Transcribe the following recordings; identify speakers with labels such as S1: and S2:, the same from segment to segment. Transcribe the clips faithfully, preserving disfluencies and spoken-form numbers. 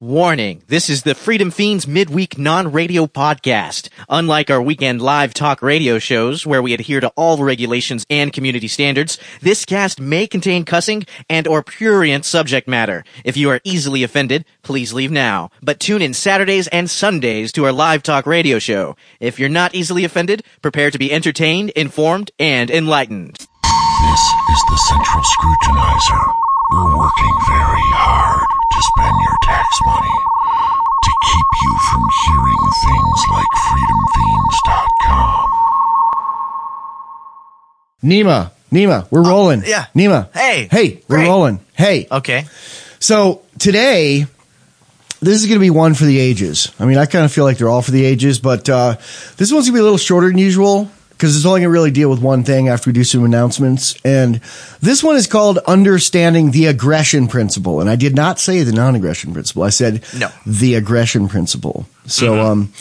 S1: Warning, this is the Freedom Fiends midweek non-radio podcast. Unlike our weekend live talk radio shows, where we adhere to all regulations and community standards, this cast may contain cussing and or prurient subject matter. If you are easily offended, please leave now. But tune in Saturdays and Sundays to our live talk radio show. If you're not easily offended, prepare to be entertained, informed, and enlightened.
S2: This is the Central Scrutinizer. We're working very hard to spend your tax money to keep you from hearing things like freedom fiends dot com.
S3: Nima, Nima, we're rolling.
S4: Oh, yeah.
S3: Nima.
S4: Hey.
S3: Hey, we're
S4: Great.
S3: rolling. Hey.
S4: Okay.
S3: So today, this is going to be one for the ages. I mean, I kind of feel like they're all for the ages, but uh, this one's going to be a little shorter than usual because it's only going to really deal with one thing after we do some announcements. And this one is called Understanding the Aggression Principle. And I did not say the non-aggression principle. I said
S4: no.
S3: the aggression principle. So,
S4: mm-hmm.
S3: um,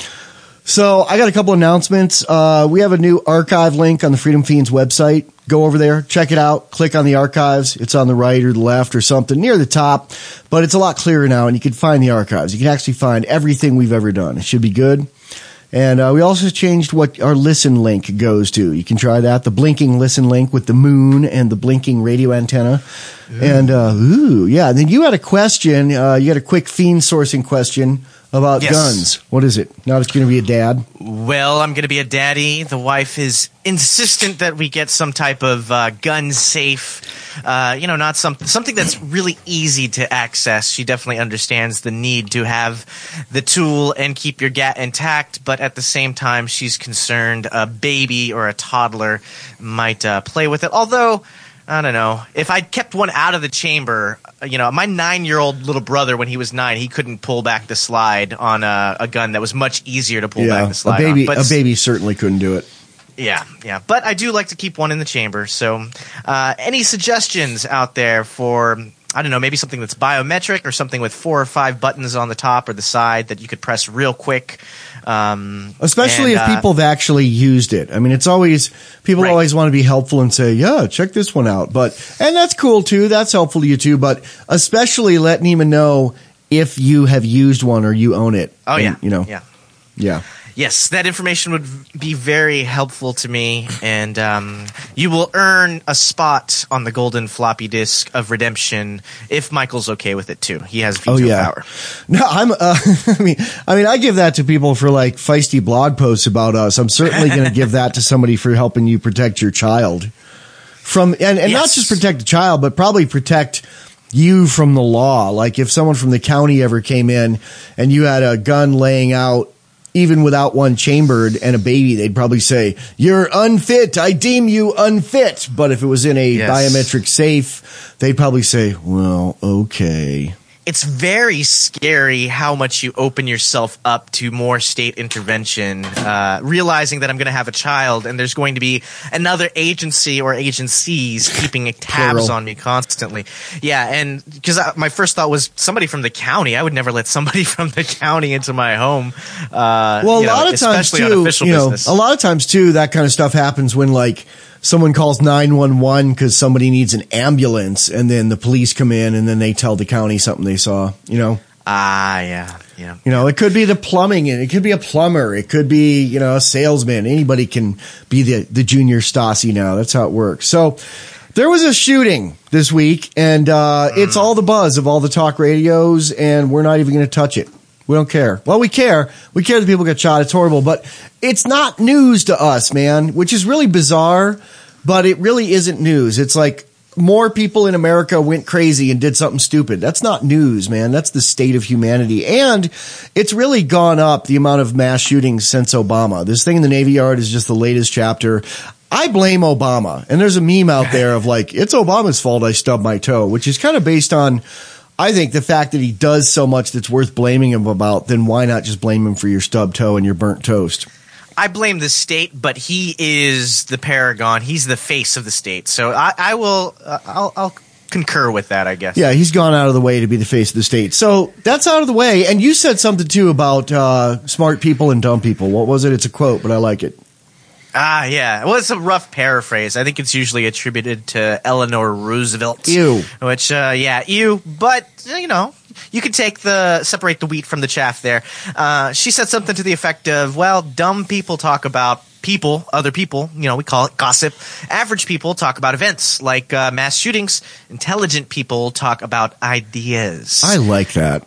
S3: so I got a couple announcements. Uh, we have a new archive link on the Freedom Fiends website. Go over there, check it out, click on the archives. It's on the right or the left or something near the top, but it's a lot clearer now and you can find the archives. You can actually find everything we've ever done. It should be good. And uh, we also changed what our listen link goes to. You can try that, the blinking listen link with the moon and the blinking radio antenna. Ooh. And, uh, ooh, yeah. And then you had a question. Uh, you had a quick fiend sourcing question about
S4: yes.
S3: guns. What is it? Now it's going to be a dad?
S4: Well, I'm going to be a daddy. The wife is insistent that we get some type of uh, gun safe, uh, you know, not some, something that's really easy to access. She definitely understands the need to have the tool and keep your gat intact, but at the same time, she's concerned a baby or a toddler might uh, play with it. Although, I don't know. If I'd kept one out of the chamber, you know, my nine-year-old little brother, when he was nine, he couldn't pull back the slide on a, a gun that was much easier to pull
S3: yeah,
S4: back the slide
S3: a baby,
S4: on. But
S3: a baby certainly couldn't do it.
S4: Yeah, yeah. But I do like to keep one in the chamber. So uh, any suggestions out there for, I don't know, maybe something that's biometric or something with four or five buttons on the top or the side that you could press real quick? Um,
S3: Especially
S4: and,
S3: if
S4: uh,
S3: people have actually used it. I mean, it's always, people
S4: right.
S3: always want to be helpful and say, yeah, check this one out. But, and that's cool too. That's helpful to you too. But especially let Nima know if you have used one or you own it.
S4: Oh,
S3: and,
S4: yeah.
S3: You know,
S4: yeah.
S3: Yeah.
S4: Yes, that information would be very helpful to me, and um, you will earn a spot on the golden floppy disk of redemption if Michael's okay with it too. He has veto
S3: oh, yeah.
S4: power.
S3: No, I'm. Uh, I mean, I mean, I give that to people for like feisty blog posts about us. I'm certainly going to give that to somebody for helping you protect your child from, and, and
S4: yes.
S3: not just protect the child, but probably protect you from the law. Like if someone from the county ever came in and you had a gun laying out, even without one chambered and a baby, they'd probably say, you're unfit. I deem you unfit. But if it was in a
S4: yes.
S3: biometric safe, they'd probably say, well, okay.
S4: It's very scary how much you open yourself up to more state intervention, uh, realizing that I'm going to have a child and there's going to be another agency or agencies keeping tabs
S3: Plural.
S4: on me constantly. Yeah, and because my first thought was somebody from the county. I would never let somebody from the county into my home. Uh,
S3: Well, a
S4: you know,
S3: lot of times
S4: especially on
S3: too,
S4: official
S3: you know,
S4: business.
S3: a lot of times too, that kind of stuff happens when like someone calls nine one one because somebody needs an ambulance and then the police come in and then they tell the county something they saw, you know?
S4: Ah, yeah, yeah.
S3: You know, it could be the plumbing and it could be a plumber. It could be, you know, a salesman. Anybody can be the, the junior Stasi now. That's how it works. So there was a shooting this week and, uh, mm. it's all the buzz of all the talk radios and we're not even going to touch it. We don't care. Well, we care. We care that people get shot. It's horrible, but it's not news to us, man, which is really bizarre, but it really isn't news. It's like more people in America went crazy and did something stupid. That's not news, man. That's the state of humanity. And it's really gone up, the amount of mass shootings since Obama. This thing in the Navy Yard is just the latest chapter. I blame Obama. And there's a meme out there of like, it's Obama's fault I stubbed my toe, which is kind of based on, I think, the fact that he does so much that's worth blaming him about, then why not just blame him for your stubbed toe and your burnt toast?
S4: I blame the state, but he is the paragon. He's the face of the state. So I, I will, uh, I'll, I'll concur with that, I guess.
S3: Yeah, he's gone out of the way to be the face of the state. So that's out of the way. And you said something too about uh, smart people and dumb people. What was it? It's a quote, but I like it.
S4: Ah, yeah. Well, it's a rough paraphrase. I think it's usually attributed to Eleanor Roosevelt.
S3: Ew.
S4: Which, uh, yeah, ew. But, you know, you could take the separate the wheat from the chaff there. Uh, she said something to the effect of, well, dumb people talk about people, other people, you know, we call it gossip. Average people talk about events like uh, mass shootings. Intelligent people talk about ideas.
S3: I like that.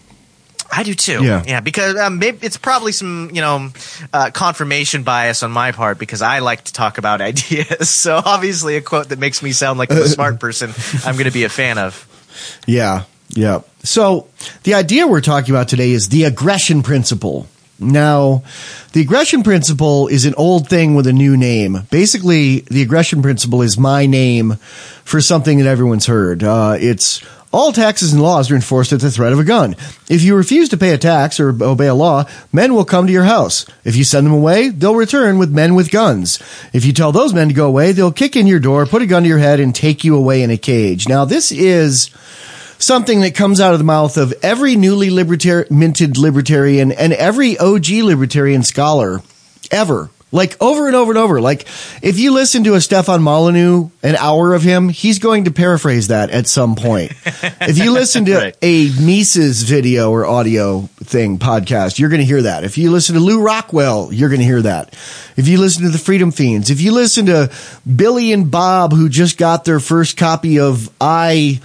S4: I do too.
S3: Yeah,
S4: yeah because um, maybe it's probably some, you know, uh, confirmation bias on my part because I like to talk about ideas. So obviously a quote that makes me sound like a smart person, I'm going to be a fan of.
S3: Yeah, yeah. So the idea we're talking about today is the aggression principle. Now, the aggression principle is an old thing with a new name. Basically, the aggression principle is my name for something that everyone's heard. Uh, it's all taxes and laws are enforced at the threat of a gun. If you refuse to pay a tax or obey a law, men will come to your house. If you send them away, they'll return with men with guns. If you tell those men to go away, they'll kick in your door, put a gun to your head, and take you away in a cage. Now, this is something that comes out of the mouth of every newly libertar- minted libertarian and every O G libertarian scholar ever. Like over and over and over. Like if you listen to a Stefan Molyneux, an hour of him, he's going to paraphrase that at some point. If you listen to right. a Mises video or audio thing podcast, you're going to hear that. If you listen to Lou Rockwell, you're going to hear that. If you listen to the Freedom Fiends, if you listen to Billy and Bob, who just got their first copy of I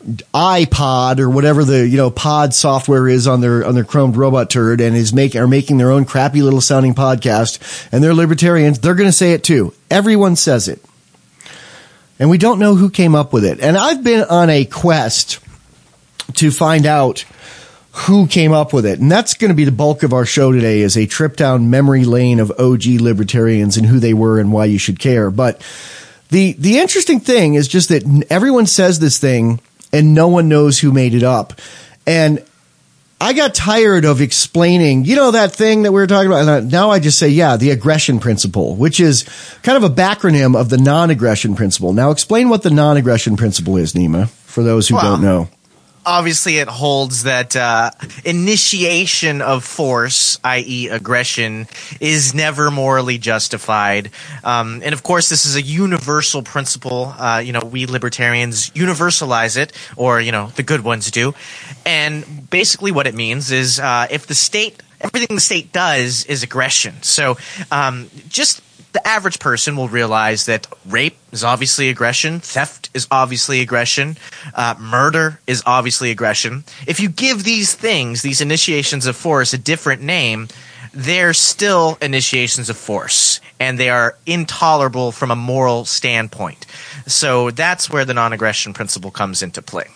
S3: iPod or whatever the, you know, pod software is on their, on their chromed robot turd and is making, are making their own crappy little sounding podcast and they're libertarians, they're going to say it too. Everyone says it. And we don't know who came up with it. And I've been on a quest to find out who came up with it. And that's going to be the bulk of our show today is a trip down memory lane of O G libertarians and who they were and why you should care. But the, the interesting thing is just that everyone says this thing and no one knows who made it up. And I got tired of explaining, you know, that thing that we were talking about. Now I just say, yeah, the aggression principle, which is kind of a backronym of the non-aggression principle. Now explain what the non-aggression principle is, Nima, for those who well, don't know.
S4: Obviously, it holds that uh, initiation of force, that is aggression, is never morally justified. Um, and, of course, this is a universal principle. Uh, you know, we libertarians universalize it, or, you know, the good ones do. And basically what it means is uh, if the state – everything the state does is aggression. So um, just – the average person will realize that rape is obviously aggression, theft is obviously aggression, uh, murder is obviously aggression. If you give these things, these initiations of force, a different name, they're still initiations of force, and they are intolerable from a moral standpoint. So that's where the non-aggression principle comes into play.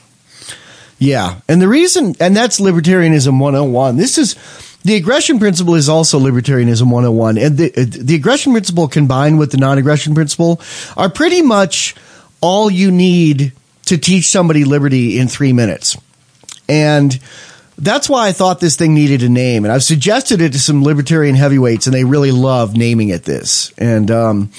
S3: Yeah, and the reason, and that's Libertarianism one oh one. This is... The aggression principle is also Libertarianism one oh one, and the, the aggression principle combined with the non-aggression principle are pretty much all you need to teach somebody liberty in three minutes. And that's why I thought this thing needed a name, and I've suggested it to some libertarian heavyweights, and they really love naming it this. And um,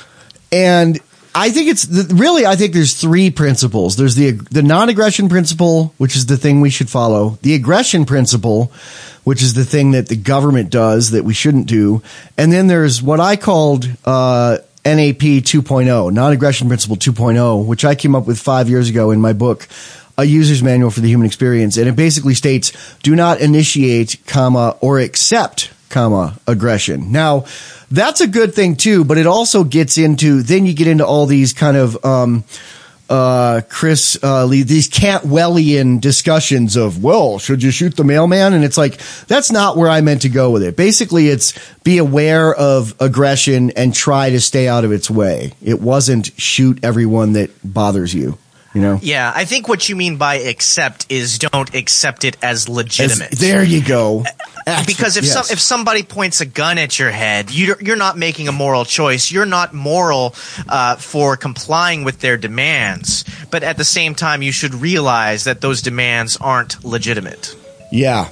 S3: and I think it's really, I think there's three principles. There's the the non-aggression principle, which is the thing we should follow. The aggression principle, which is the thing that the government does that we shouldn't do. And then there's what I called uh, N A P two point oh, non-aggression principle two point oh, which I came up with five years ago in my book, A User's Manual for the Human Experience. And it basically states, do not initiate, comma, or accept, comma, aggression. Now, that's a good thing too, but it also gets into, then you get into all these kind of, um, uh, Chris, uh, Lee, these Cantwellian discussions of, well, should you shoot the mailman? And it's like, that's not where I meant to go with it. Basically, it's be aware of aggression and try to stay out of its way. It wasn't shoot everyone that bothers you. You know?
S4: Yeah, I think what you mean by accept is don't accept it as legitimate.
S3: As, there you go.
S4: Because if yes. some, if somebody points a gun at your head, you're, you're not making a moral choice. You're not moral uh, for complying with their demands. But at the same time, you should realize that those demands aren't legitimate.
S3: Yeah.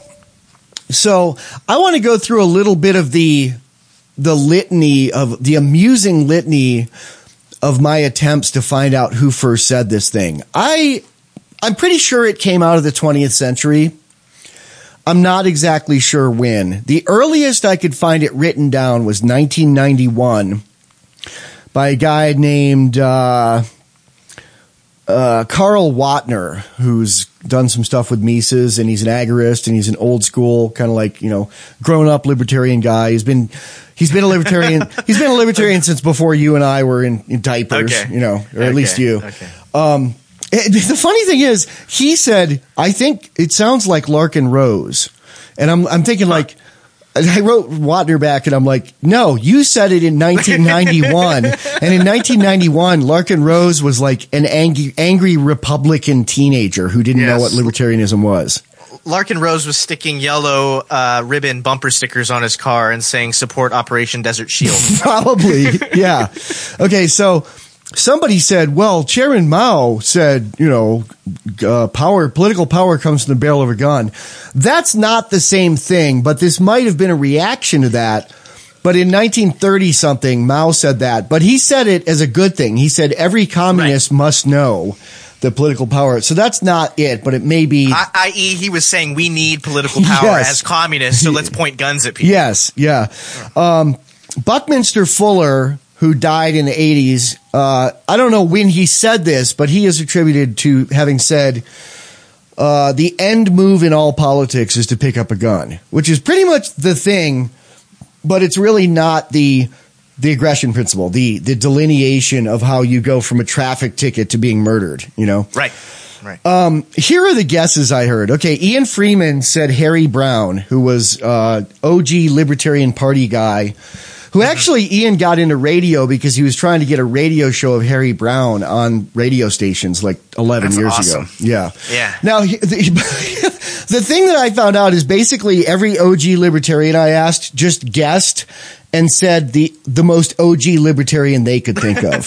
S3: So I want to go through a little bit of the the litany of the amusing litany of my attempts to find out who first said this thing. I, I'm pretty sure it came out of the twentieth century. I'm not exactly sure when. The earliest I could find it written down was nineteen ninety-one by a guy named uh, uh, Karl Wattner, who's done some stuff with Mises, and he's an agorist, and he's an old school kind of like, you know, grown up libertarian guy. He's been he's been a libertarian. He's been a libertarian since before you and I were in, in diapers,
S4: Okay.
S3: you know, or
S4: Okay.
S3: at least you.
S4: Okay.
S3: Um, the funny thing is, he said, I think it sounds like Larkin Rose. And I'm, I'm thinking like, I wrote Watner back and I'm like, no, you said it in nineteen ninety-one. And in nineteen ninety-one, Larkin Rose was like an angry, angry Republican teenager who didn't know what
S4: Yes.
S3: libertarianism was.
S4: Larkin Rose was sticking yellow uh, ribbon bumper stickers on his car and saying support Operation Desert Shield.
S3: Probably, yeah. Okay, so somebody said, well, Chairman Mao said, you know, uh, power, political power comes from the barrel of a gun. That's not the same thing, but this might have been a reaction to that. But in nineteen thirty something, Mao said that, but he said it as a good thing. He said every communist
S4: Right.
S3: must know the political power. So that's not it, but it may be.
S4: that is, he was saying we need political power
S3: Yes.
S4: as communists, so let's point guns at people.
S3: Yes, yeah. Um, Buckminster Fuller, who died in the eighties, uh, I don't know when he said this, but he is attributed to having said, uh, the end move in all politics is to pick up a gun, which is pretty much the thing, but it's really not the the aggression principle, the the delineation of how you go from a traffic ticket to being murdered, you know?
S4: Right. Right.
S3: Um, here are the guesses I heard. Okay, Ian Freeman said Harry Brown, who was uh, O G Libertarian Party guy, who actually Ian got into radio because he was trying to get a radio show of Harry Brown on radio stations like eleven
S4: That's
S3: years
S4: awesome.
S3: ago. Yeah.
S4: Yeah.
S3: Now, he- the, the thing that I found out is basically every O G Libertarian I asked just guessed and said the the most O G Libertarian they could think of.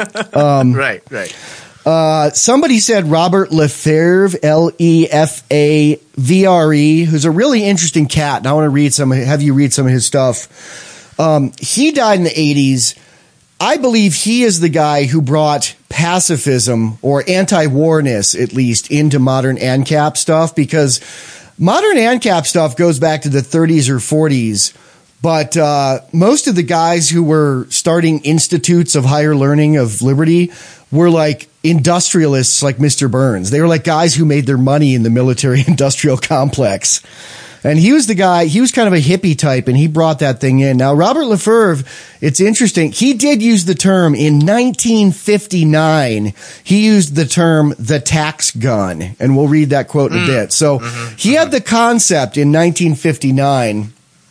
S4: right. Right.
S3: Uh, somebody said Robert Lefevre, L E F A V R E, who's a really interesting cat. And I want to read some, have you read some of his stuff. Um, he died in the eighties. I believe he is the guy who brought pacifism or anti-warness, at least, into modern ANCAP stuff, because modern ANCAP stuff goes back to the thirties or forties. But uh, most of the guys who were starting institutes of higher learning of liberty were like industrialists like Mister Burns. They were like guys who made their money in the military industrial complex. And he was the guy, he was kind of a hippie type, and he brought that thing in. Now, Robert Lefevre, it's interesting. He did use the term in nineteen fifty-nine. He used the term the tax gun. And we'll read that quote in a bit. So
S4: Mm-hmm.
S3: he had the concept in nineteen fifty-nine.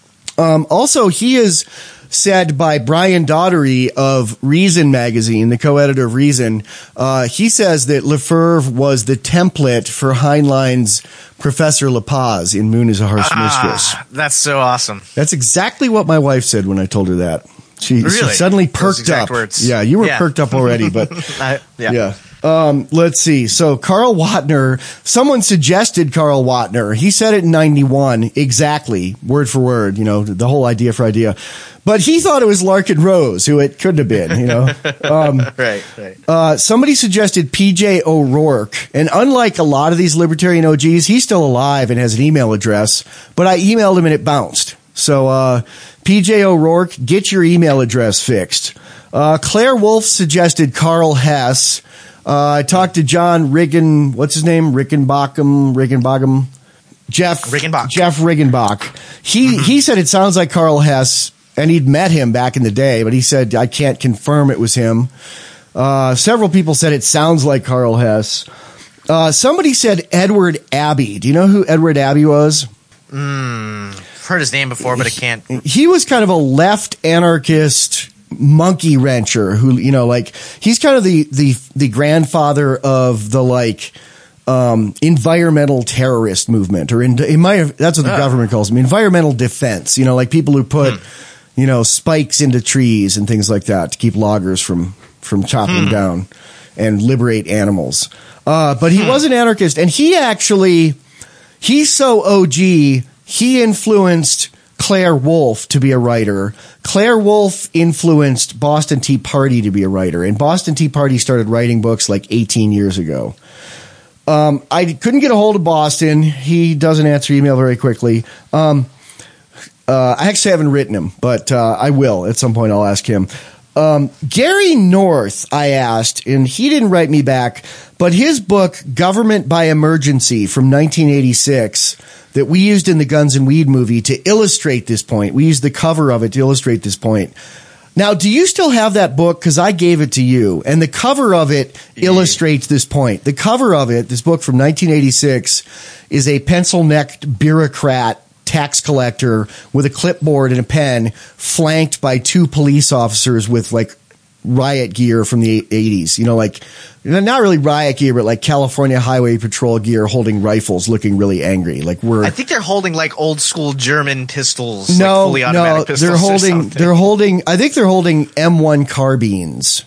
S3: Um, also, he is said by Brian Daugherty of Reason magazine, the co-editor of Reason, uh, he says that Lefevre was the template for Heinlein's Professor La Paz in Moon is a Harsh Mistress.
S4: Ah, that's so awesome.
S3: That's exactly what my wife said when I told her that. She, she
S4: Really?
S3: suddenly
S4: Those
S3: perked
S4: exact
S3: up.
S4: words.
S3: Yeah, you were
S4: Yeah.
S3: perked up already, but
S4: I, yeah.
S3: yeah. Um, let's see. So Carl Watner, someone suggested Carl Watner. He said it in ninety-one, exactly, word for word, you know, the whole idea for idea. But he thought it was Larkin Rose, who it couldn't have been, you know. Um,
S4: Right. Right.
S3: uh, somebody suggested P J O'Rourke. And unlike a lot of these libertarian O Gs, he's still alive and has an email address. But I emailed him and it bounced. So uh, P J O'Rourke, get your email address fixed. Uh, Claire Wolf suggested Carl Hess. Uh, I talked to John Riggen, what's his name? Rickenbacham, Rickenbacham? Jeff
S4: Riggenbach.
S3: Jeff Riggenbach. He he said it sounds like Carl Hess, and he'd met him back in the day, but he said I can't confirm it was him. Uh, several people said it sounds like Carl Hess. Uh, somebody said Edward Abbey. Do you know who Edward Abbey was?
S4: I've heard his name before, but I can't.
S3: He was kind of a left anarchist monkey wrencher who, you know, like he's kind of the the the grandfather of the like um environmental terrorist movement, or in, in my that's what the
S4: Oh.
S3: government calls them, environmental defense, you know, like people who put you know spikes into trees and things like that to keep loggers from from chopping down and liberate animals. Uh but he was an anarchist, and he actually he's so O G, he influenced Claire Wolfe to be a writer. Claire Wolfe influenced Boston Tea Party to be a writer, and Boston Tea Party started writing books like eighteen years ago. Um, I couldn't get a hold of Boston. He doesn't answer email very quickly. Um, uh, I actually haven't written him, but uh, I will at some point. I'll ask him. Um, Gary North, I asked, and he didn't write me back, but his book, Government by Emergency from nineteen eighty-six, that we used in the Guns and Weed movie to illustrate this point. We used the cover of it to illustrate this point. Now, do you still have that book? Because I gave it to you, and the cover of it yeah. illustrates this point. The cover of it, this book from nineteen eighty-six, is a pencil-necked bureaucrat tax collector with a clipboard and a pen, flanked by two police officers with like riot gear from the eighties. You know, like not really riot gear, but like California Highway Patrol gear, holding rifles, looking really angry. Like we're.
S4: I think they're holding like old school German pistols.
S3: No,
S4: like fully automatic
S3: no,
S4: pistols
S3: they're holding.
S4: Or
S3: they're holding. I think they're holding M one carbines.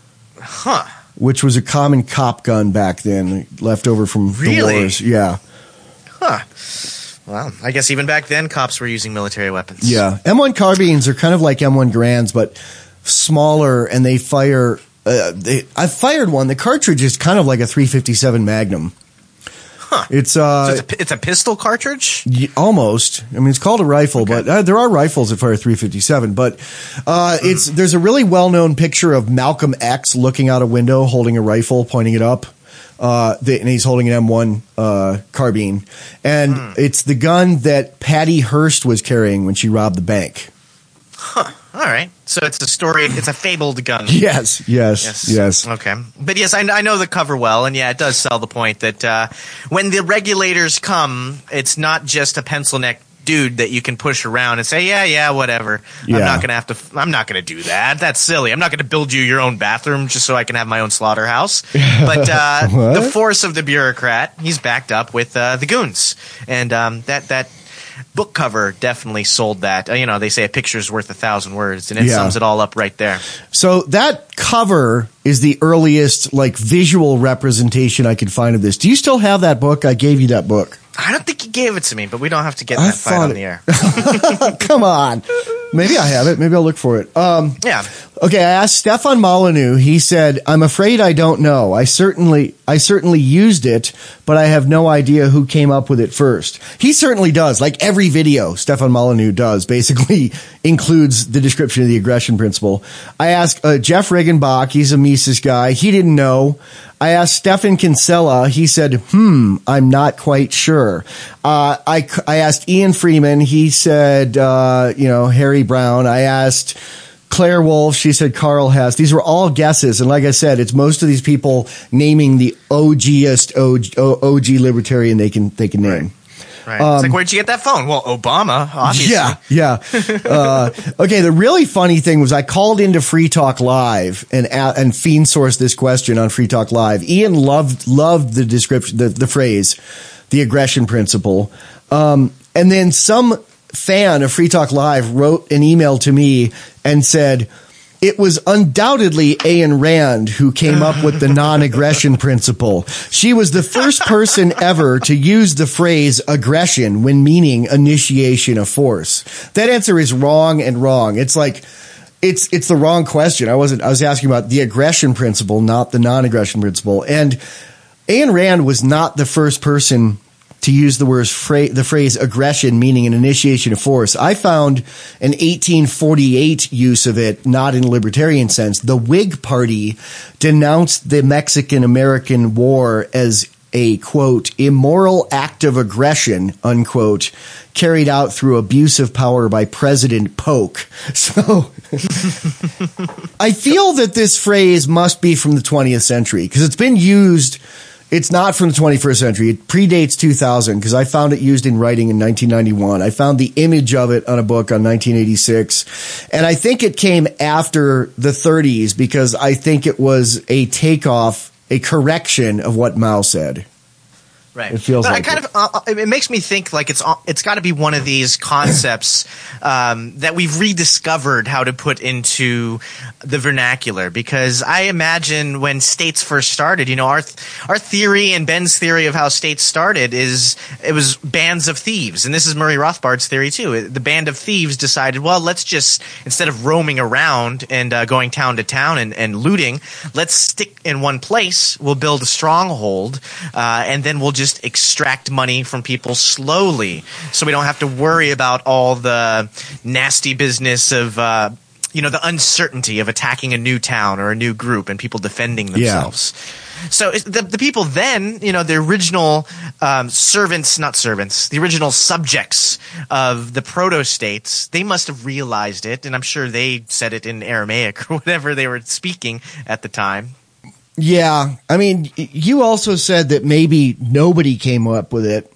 S4: Huh.
S3: Which was a common cop gun back then, left over from
S4: really?
S3: the wars. Yeah.
S4: Huh. Well, I guess even back then, cops were using military weapons.
S3: Yeah. M one carbines are kind of like M one Grands, but smaller, and they fire. Uh, they, I fired one. The cartridge is kind of like a three fifty-seven Magnum.
S4: Huh.
S3: It's uh,
S4: so it's, a, it's a pistol cartridge?
S3: Y- almost. I mean, it's called a rifle, okay. but uh, there are rifles that fire three fifty-seven. But uh, mm. it's there's a really well-known picture of Malcolm X looking out a window, holding a rifle, pointing it up. Uh, the, and he's holding an M one uh, carbine. And mm. it's the gun that Patty Hearst was carrying when she robbed the bank.
S4: Huh. All right. So it's a story. It's a fabled gun.
S3: Yes, yes, yes. yes.
S4: Okay. But yes, I, I know the cover well. And yeah, it does sell the point that uh, when the regulators come, it's not just a pencil neck dude that you can push around and say, yeah, yeah, whatever. Yeah. I'm not going to have to, I'm not going to do that. That's silly. I'm not going to build you your own bathroom just so I can have my own slaughterhouse. But uh, the force of the bureaucrat, he's backed up with uh, the goons. And um, that, that book cover definitely sold that. Uh, you know, they say a picture's worth a thousand words, and it yeah. sums it all up right there.
S3: So that cover is the earliest, like, visual representation I could find of this. Do you still have that book? I gave you that book.
S4: I don't think you gave it to me, but we don't have to get that fight on the air.
S3: Come on. Maybe I have it. Maybe I'll look for it. Um,
S4: yeah.
S3: Okay, I asked Stefan Molyneux. He said, I'm afraid I don't know. I certainly I certainly used it, but I have no idea who came up with it first. He certainly does. Like every video Stefan Molyneux does basically includes the description of the aggression principle. I asked uh, Jeff Regenbach. He's a Mises guy. He didn't know. I asked Stefan Kinsella. He said, hmm, I'm not quite sure. Uh, I, I asked Ian Freeman. He said, uh, you know, Harry Brown. I asked Claire Wolf. She said Carl Hess. These were all guesses. And like I said, it's most of thest people naming the OGest O G libertarian they can, they can name.
S4: Right. Right. Um, it's like, where'd you get that phone? Well, Obama, obviously.
S3: Yeah, yeah. uh, okay, the really funny thing was I called into Free Talk Live and and fiend sourced this question on Free Talk Live. Ian loved loved the description, the, the phrase, the aggression principle. Um, and then some fan of Free Talk Live wrote an email to me and said, it was undoubtedly Ayn Rand who came up with the non-aggression principle. She was the first person ever to use the phrase aggression when meaning initiation of force. That answer is wrong and wrong. It's like, it's, it's the wrong question. I wasn't, I was asking about the aggression principle, not the non-aggression principle. And Ayn Rand was not the first person to use the words fra- the phrase aggression, meaning an initiation of force. I found an eighteen forty-eight use of it, not in a libertarian sense. The Whig Party denounced the Mexican-American War as a, quote, immoral act of aggression, unquote, carried out through abuse of power by President Polk. So I feel that this phrase must be from the twentieth century because it's been used. It's not from the twenty-first century. It predates two thousand because I found it used in writing in nineteen ninety-one. I found the image of it on a book on nineteen eighty-six. And I think it came after the thirties because I think it was a takeoff, a correction of what Mao said.
S4: Right.
S3: It feels
S4: but
S3: like
S4: I kind
S3: it.
S4: of uh, it makes me think like it's it's got to be one of these concepts um, that we've rediscovered how to put into the vernacular, because I imagine when states first started, you know, our our theory and Ben's theory of how states started is it was bands of thieves, and this is Murray Rothbard's theory too. The band of thieves decided, well, let's just, instead of roaming around and uh, going town to town and, and looting, let's stick in one place. We'll build a stronghold, uh, and then we'll just extract money from people slowly, so we don't have to worry about all the nasty business of uh, you know, the uncertainty of attacking a new town or a new group and people defending themselves. Yeah. So the the people then, you know, the original um, servants, not servants, the original subjects of the proto-states, they must have realized it, and I'm sure they said it in Aramaic or whatever they were speaking at the time.
S3: Yeah. I mean, you also said that maybe nobody came up with it.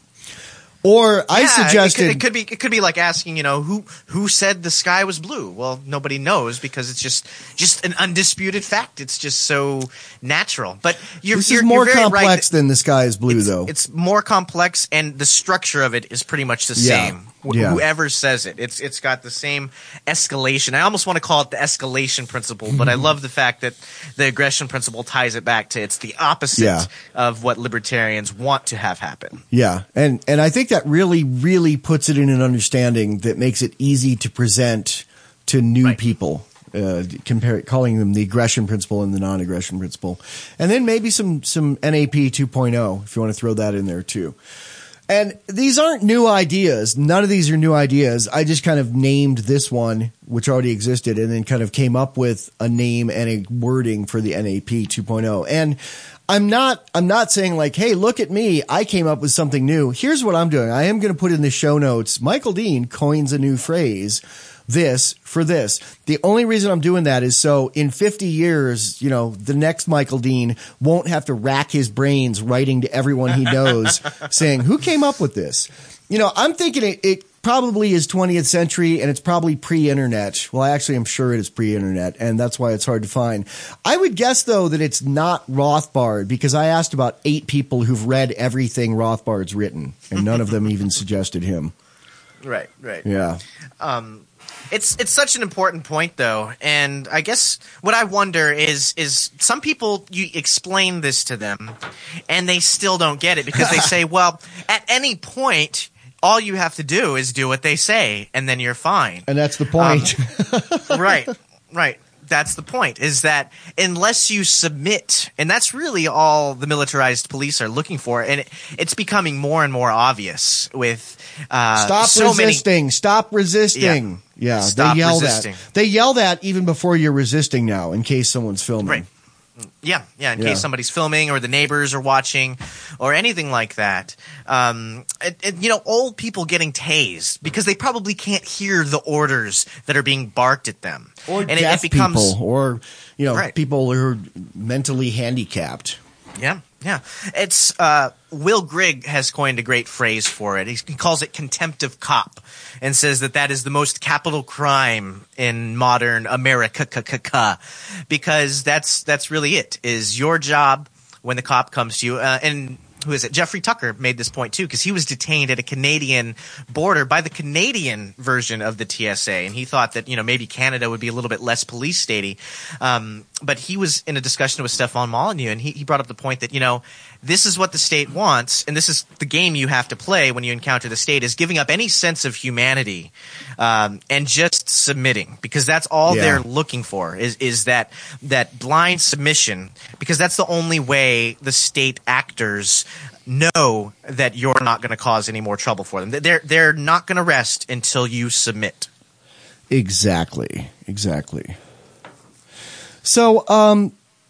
S3: Or I
S4: yeah,
S3: suggested
S4: it could, it could be it could be like asking, you know, who who said the sky was blue? Well, nobody knows because it's just just an undisputed fact. It's just so natural. But you're
S3: this
S4: you're,
S3: is more
S4: you're very
S3: complex
S4: right.
S3: than the sky is blue,
S4: it's,
S3: though.
S4: It's more complex, and the structure of it is pretty much the
S3: Yeah.
S4: same. Wh-
S3: Yeah.
S4: Whoever says it, it's it's got the same escalation. I almost want to call it the escalation principle, but I love the fact that the aggression principle ties it back to it's the opposite
S3: Yeah.
S4: of what libertarians want to have happen.
S3: Yeah, and and I think that really, really puts it in an understanding that makes it easy to present to new
S4: Right.
S3: people, uh, compare calling them the aggression principle and the non-aggression principle, and then maybe some some N A P two point oh if you want to throw that in there too. And these aren't new ideas. None of these are new ideas. I just kind of named this one, which already existed, and then kind of came up with a name and a wording for the N A P two point oh. And I'm not, I'm not saying like, hey, look at me. I came up with something new. Here's what I'm doing. I am going to put in the show notes. Michael Dean coins a new phrase. This for this. The only reason I'm doing that is so in fifty years, you know, the next Michael Dean won't have to rack his brains writing to everyone he knows saying, who came up with this? You know, I'm thinking it, it probably is twentieth century and it's probably pre-internet. Well, actually, I'm sure it is pre-internet, and that's why it's hard to find. I would guess, though, that it's not Rothbard, because I asked about eight people who've read everything Rothbard's written, and none of them even suggested him.
S4: Right, right.
S3: Yeah.
S4: Um, It's it's such an important point, though, and I guess what I wonder is is some people, you explain this to them, and they still don't get it because they say, well, at any point, all you have to do is do what they say, and then you're fine.
S3: And that's the point.
S4: Um, right, right. That's the point, is that unless you submit, and that's really all the militarized police are looking for, and it, it's becoming more and more obvious with uh,
S3: Stop
S4: so
S3: resisting.
S4: many.
S3: Stop resisting. Yeah,
S4: Stop
S3: they yell
S4: resisting.
S3: that. They yell that even before you're resisting now, in case someone's filming.
S4: Right. Yeah, yeah, in
S3: Yeah.
S4: case somebody's filming or the neighbors are watching or anything like that. Um, it, it, you know, old people getting tased because they probably can't hear the orders that are being barked at them.
S3: Or
S4: and it,
S3: deaf
S4: it becomes,
S3: people, or you know,
S4: Right.
S3: people who are mentally handicapped.
S4: Yeah, yeah. It's uh, Will Grigg has coined a great phrase for it. He, he calls it contempt of cop, and says that that is the most capital crime in modern America, because that's that's really it. Is your job when the cop comes to you, uh, and who is it? Jeffrey Tucker made this point too, because he was detained at a Canadian border by the Canadian version of the T S A, and he thought that, you know, maybe Canada would be a little bit less police statey. Um, but he was in a discussion with Stefan Molyneux, and he, he brought up the point that, you know, this is what the state wants, and this is the game you have to play when you encounter the state, is giving up any sense of humanity um, and just submitting, because that's all
S3: Yeah.
S4: they're looking for is is that that blind submission, because that's the only way the state actors know that you're not going to cause any more trouble for them. They're they're not going to rest until you submit.
S3: Exactly. Exactly. So, um,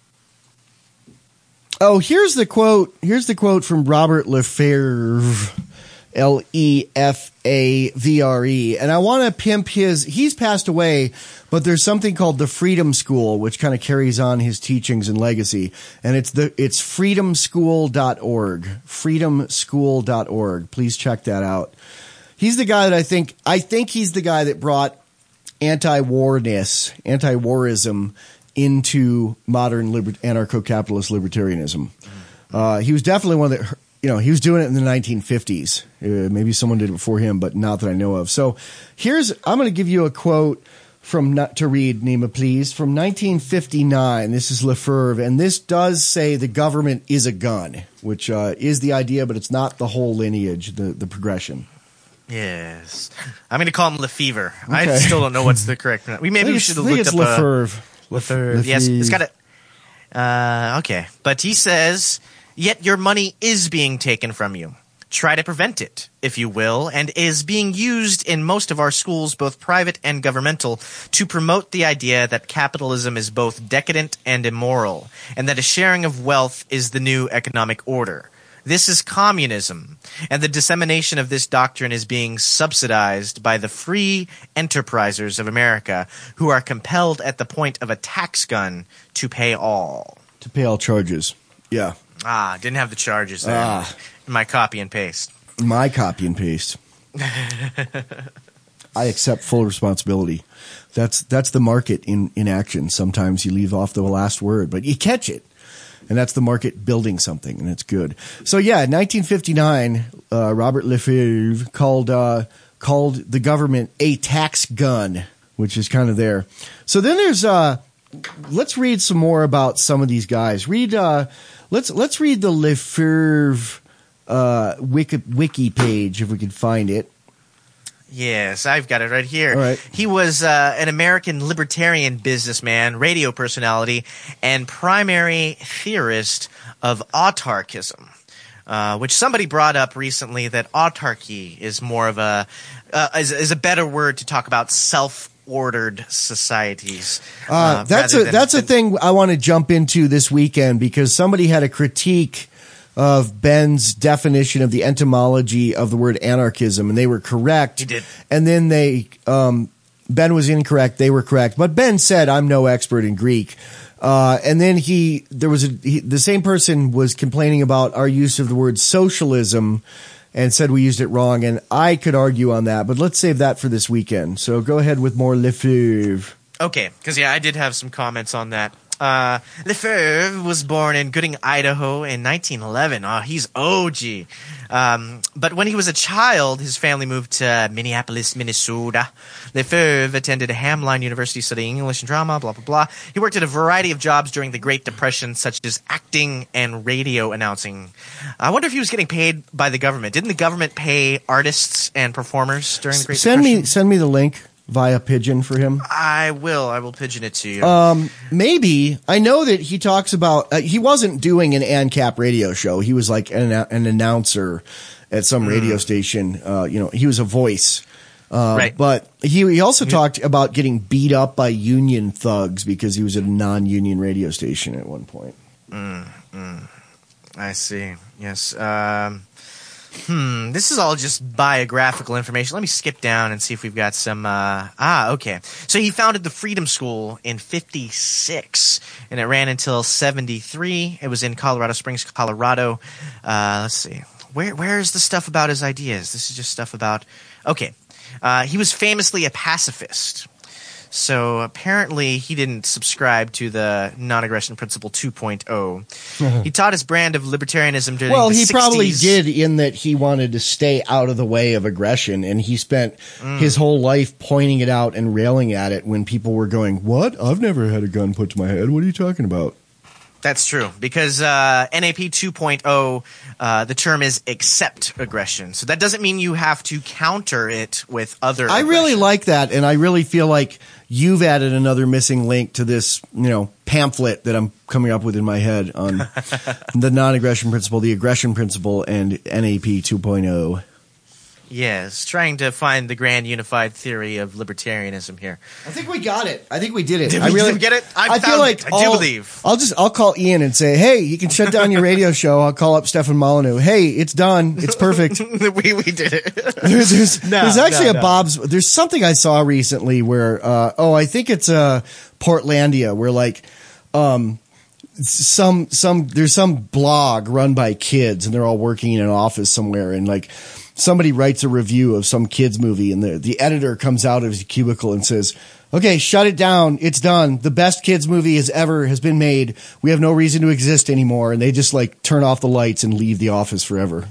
S3: oh, here's the quote. Here's the quote from Robert Lefevre, L E F A V R E. And I want to pimp his, he's passed away, but there's something called the Freedom School, which kind of carries on his teachings and legacy. And it's the, it's freedom school dot org, freedom school dot org. Please check that out. He's the guy that I think, I think he's the guy that brought anti-warness, anti-warism into modern liber- anarcho-capitalist libertarianism. Uh, he was definitely one that, you know, he was doing it in the nineteen fifties. Uh, maybe someone did it before him, but not that I know of. So here's, I'm going to give you a quote from, not to read, Nima, please, from nineteen fifty-nine. This is Lefevre, and this does say the government is a gun, which uh, is the idea, but it's not the whole lineage, the, the progression.
S4: Yes, I'm going to call him Lefevre. I
S3: Okay.
S4: still don't know what's the correct pronunciation. We maybe we should have looked up
S3: Lefevre.
S4: a Lefevre. Yes, it's got a. Uh, okay, but he says, yet your money is being taken from you. try to prevent it, if you will, and is being used in most of our schools, both private and governmental, to promote the idea that capitalism is both decadent and immoral, and that a sharing of wealth is the new economic order. This is communism, and the dissemination of this doctrine is being subsidized by the free enterprisers of America, who are compelled at the point of a tax gun to pay all.
S3: To pay all charges. Yeah.
S4: Ah, didn't have the charges there.
S3: Ah.
S4: My copy and paste.
S3: My copy and paste. I accept full responsibility. That's that's the market in, in action. Sometimes you leave off the last word, but you catch it. And that's the market building something, and it's good. So yeah, in nineteen fifty-nine, uh, Robert Lefebvre called uh, called the government a tax gun, which is kind of there. So then there's uh, let's read some more about some of these guys. Read uh, let's let's read the Lefebvre uh, wiki, wiki page if we can find it.
S4: Yes, I've got it right here.
S3: All right.
S4: He was uh, an American libertarian businessman, radio personality, and primary theorist of autarchism, uh, which somebody brought up recently that autarky is more of a uh, is, is a better word to talk about self-ordered societies.
S3: Uh,
S4: Uh,
S3: that's
S4: rather
S3: a
S4: than-
S3: that's a
S4: than-
S3: thing I want to jump into this weekend because somebody had a critique of Ben's definition of the etymology of the word anarchism, and they were correct.
S4: He did.
S3: And then they, um, Ben was incorrect. They were correct. But Ben said, "I'm no expert in Greek." Uh, and then he, there was a, he, the same person was complaining about our use of the word socialism and said we used it wrong. And I could argue on that, but let's save that for this weekend. So go ahead with more Lefebvre.
S4: Okay, because yeah, I did have some comments on that. Uh, Lefebvre was born in Gooding, Idaho in nineteen eleven. Oh, he's O G. Um, but when he was a child, his family moved to Minneapolis, Minnesota. Lefebvre attended Hamline University studying English and drama, blah, blah, blah. He worked at a variety of jobs during the Great Depression, such as acting and radio announcing. I wonder if he was getting paid by the government. Didn't the government pay artists and performers during the Great
S3: Send
S4: Depression?
S3: me, send me the link via pigeon for him.
S4: I will. I will pigeon it to you.
S3: Um, maybe. I know that he talks about, uh, he wasn't doing an ANCAP radio show. He was like an, an announcer at some radio station. Uh, you know, he was a voice. Uh,
S4: Right.
S3: But he, he also talked about getting beat up by union thugs because he was at a non-union radio station at one point.
S4: I see. Yes. Um, hmm. This is all just biographical information. Let me skip down and see if we've got some. Uh, ah, okay. So he founded the Freedom School in fifty-six, and it ran until seventy-three. It was in Colorado Springs, Colorado. Uh, let's see. Where where is the stuff about his ideas? This is just stuff about. Okay. Uh, he was famously a pacifist. So apparently he didn't subscribe to the non-aggression principle two point oh. He taught his brand of libertarianism during
S3: Well,
S4: the
S3: he
S4: sixties.
S3: probably did in that he wanted to stay out of the way of aggression, and he spent his whole life pointing it out and railing at it when people were going, "What? I've never had a gun put to my head. What are you talking about?"
S4: That's true, because uh, N A P two point oh, uh, the term is accept aggression. So that doesn't mean you have to counter it with other
S3: I really
S4: aggression.
S3: like that, and I really feel like you've added another missing link to this, you know, pamphlet that I'm coming up with in my head on the non-aggression principle, the aggression principle, and N A P two point oh.
S4: Yes, trying to find the grand unified theory of libertarianism here.
S3: I think we got it. I think we did it.
S4: Did
S3: I
S4: we-
S3: really
S4: did we get it? I
S3: I feel
S4: found
S3: like
S4: it. I do
S3: I'll-
S4: believe.
S3: I'll just I'll call Ian and say, "Hey, you can shut down your radio show." I'll call up Stefan Molyneux. "Hey, it's done. It's perfect."
S4: we we did it.
S3: There's, there's,
S4: No,
S3: there's actually
S4: no,
S3: a
S4: no.
S3: Bob's. There's something I saw recently where, uh, oh, I think it's uh, Portlandia, where like, um, some some there's some blog run by kids, and they're all working in an office somewhere, and like somebody writes a review of some kids movie, and the the editor comes out of his cubicle and says, "Okay, shut it down. It's done. The best kids movie has ever has been made. We have no reason to exist anymore." And they just like turn off the lights and leave the office forever.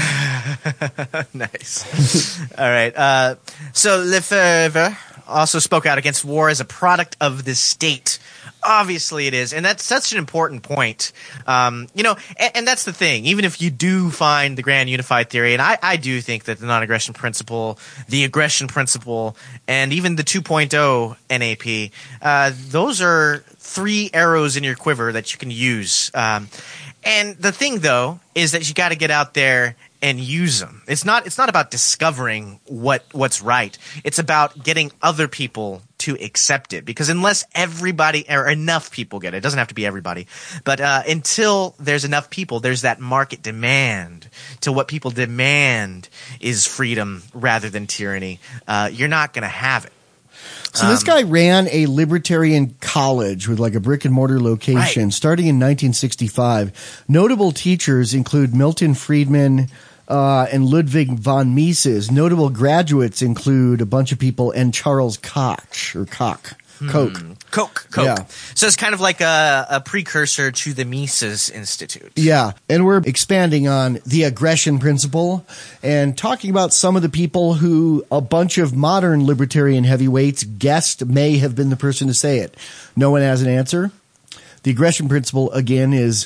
S4: Nice. All right. Uh, so Lefebvre also spoke out against war as a product of the state. Obviously it is. And that's such an important point. Um, you know, and, and that's the thing. Even if you do find the grand unified theory, and I, I do think that the non-aggression principle, the aggression principle, and even the two point oh N A P, uh, those are three arrows in your quiver that you can use. Um, and the thing, though, is that you got to get out there and use them. It's not it's not about discovering what what's right. It's about getting other people to accept it, because unless everybody or enough people get it, it doesn't have to be everybody, but uh, until there's enough people, there's that market demand to what people demand is freedom rather than tyranny. Uh, you're not going to have it.
S3: So this guy ran a libertarian college with like a brick and mortar location
S4: Right.
S3: starting in nineteen sixty-five. Notable teachers include Milton Friedman uh, and Ludwig von Mises. Notable graduates include a bunch of people and Charles Koch or Koch. Koch.
S4: Coke, Coke.
S3: Yeah.
S4: So it's kind of like a, a precursor to the Mises Institute.
S3: Yeah, and we're expanding on the aggression principle and talking about some of the people who a bunch of modern libertarian heavyweights guessed may have been the person to say it. No one has an answer. The aggression principle, again, is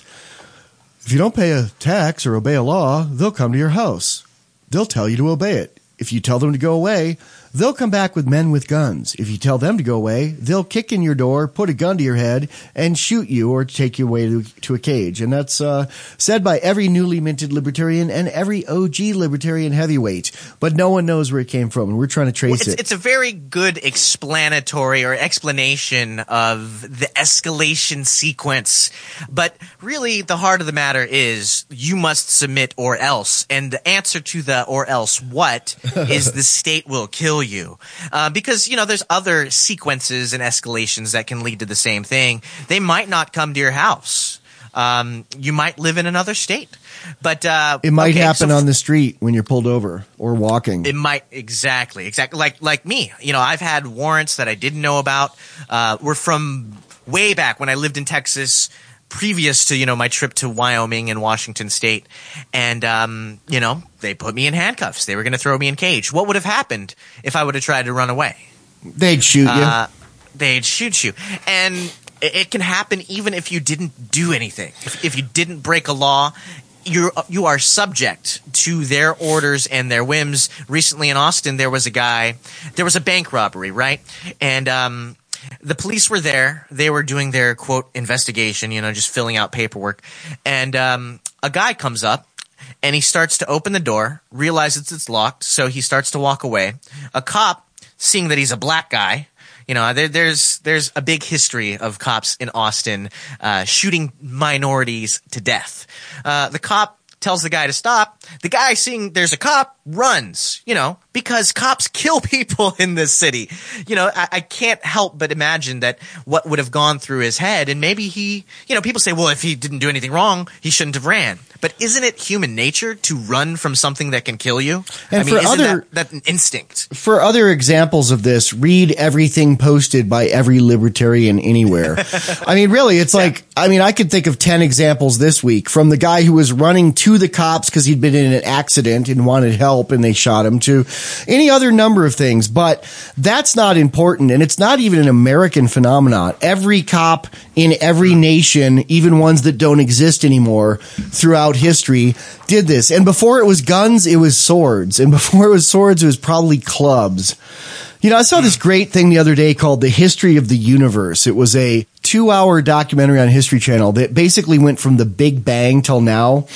S3: if you don't pay a tax or obey a law, they'll come to your house. They'll tell you to obey it. If you tell them to go away, they'll come back with men with guns. If you tell them to go away, they'll kick in your door, put a gun to your head, and shoot you or take you away to, to a cage. And that's uh, said by every newly minted libertarian and every O G libertarian heavyweight. But no one knows where it came from, and we're trying to trace
S4: It's,
S3: it.
S4: it's a very good explanatory or explanation of the escalation sequence. But really, the heart of the matter is you must submit or else. And the answer to the or else what is the state will kill you. Uh, because, you know, there's other sequences and escalations that can lead to the same thing. They might not come to your house. Um, you might live in another state. But uh,
S3: it might
S4: okay,
S3: happen
S4: so
S3: on the street when you're pulled over or walking.
S4: It might exactly, exactly like like me. You know, I've had warrants that I didn't know about. Uh, were from way back when I lived in Texas, previous to you know my trip to Wyoming and Washington State, and um, you know they put me in handcuffs. They were going to throw me in cage. What would have happened if I would have tried to run away?
S3: They'd shoot you.
S4: Uh, they'd shoot you, and it, it can happen even if you didn't do anything. If, if you didn't break a law. You you are subject to their orders and their whims. Recently in Austin, there was a guy, there was a bank robbery, right? And um, the police were there. They were doing their, quote, investigation, you know, just filling out paperwork. And um, a guy comes up, and he starts to open the door, realizes it's locked, so he starts to walk away. A cop, seeing that he's a black guy, you know, there, there's there's a big history of cops in Austin uh, shooting minorities to death. Uh, the cop tells the guy to stop. The guy, seeing there's a cop, runs, you know, because cops kill people in this city. You know, I, I can't help but imagine that what would have gone through his head, and maybe he, you know, people say, well, if he didn't do anything wrong, he shouldn't have ran. But isn't it human nature to run from something that can kill you?
S3: And
S4: I mean,
S3: for
S4: isn't
S3: other-
S4: that, that an instinct?
S3: For other examples of this, read everything posted by every libertarian anywhere. I mean, really, it's like, I mean, I could think of ten examples this week, from the guy who was running to the cops because he'd been in an accident and wanted help and they shot him, to any other number of things. But that's not important, and it's not even an American phenomenon. Every cop in every nation, even ones that don't exist anymore, throughout history did this. And before it was guns, it was swords. And before it was swords, it was probably clubs. You know, I saw this great thing the other day called The History of the Universe. It was a two-hour documentary on History Channel that basically went from the Big Bang till now.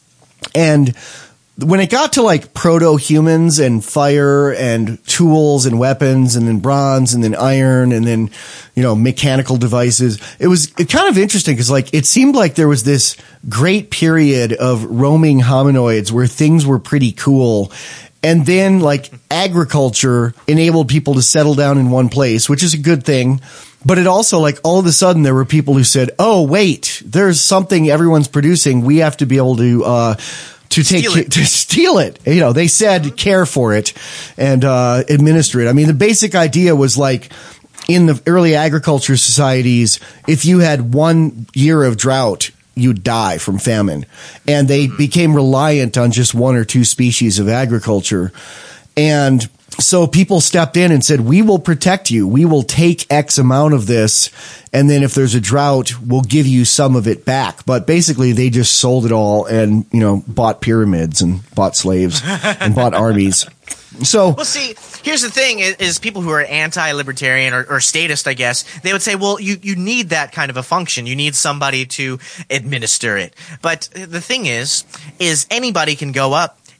S3: And when it got to like proto-humans and fire and tools and weapons and then bronze and then iron and then, you know, mechanical devices, it was kind of interesting because like it seemed like there was this great period of roaming hominoids where things were pretty cool. And then like agriculture enabled people to settle down in one place, which is a good thing. But it also, like, all of a sudden there were people who said, oh, wait, there's something everyone's producing. We have to be able to, uh, to take,
S4: Steal it.
S3: to steal it. You know, they said care for it and, uh, administer it. I mean, the basic idea was like, in the early agriculture societies, if you had one year of drought, you'd die from famine. And they became reliant on just one or two species of agriculture. And so people stepped in and said, we will protect you. We will take X amount of this. And then if there's a drought, we'll give you some of it back. But basically they just sold it all and, you know, bought pyramids and bought slaves and bought armies. So,
S4: Well, see, here's the thing: is, is people who are anti-libertarian or, or statist, I guess, they would say, "Well, you you need that kind of a function. You need somebody to administer it." But the thing is, is anybody can go up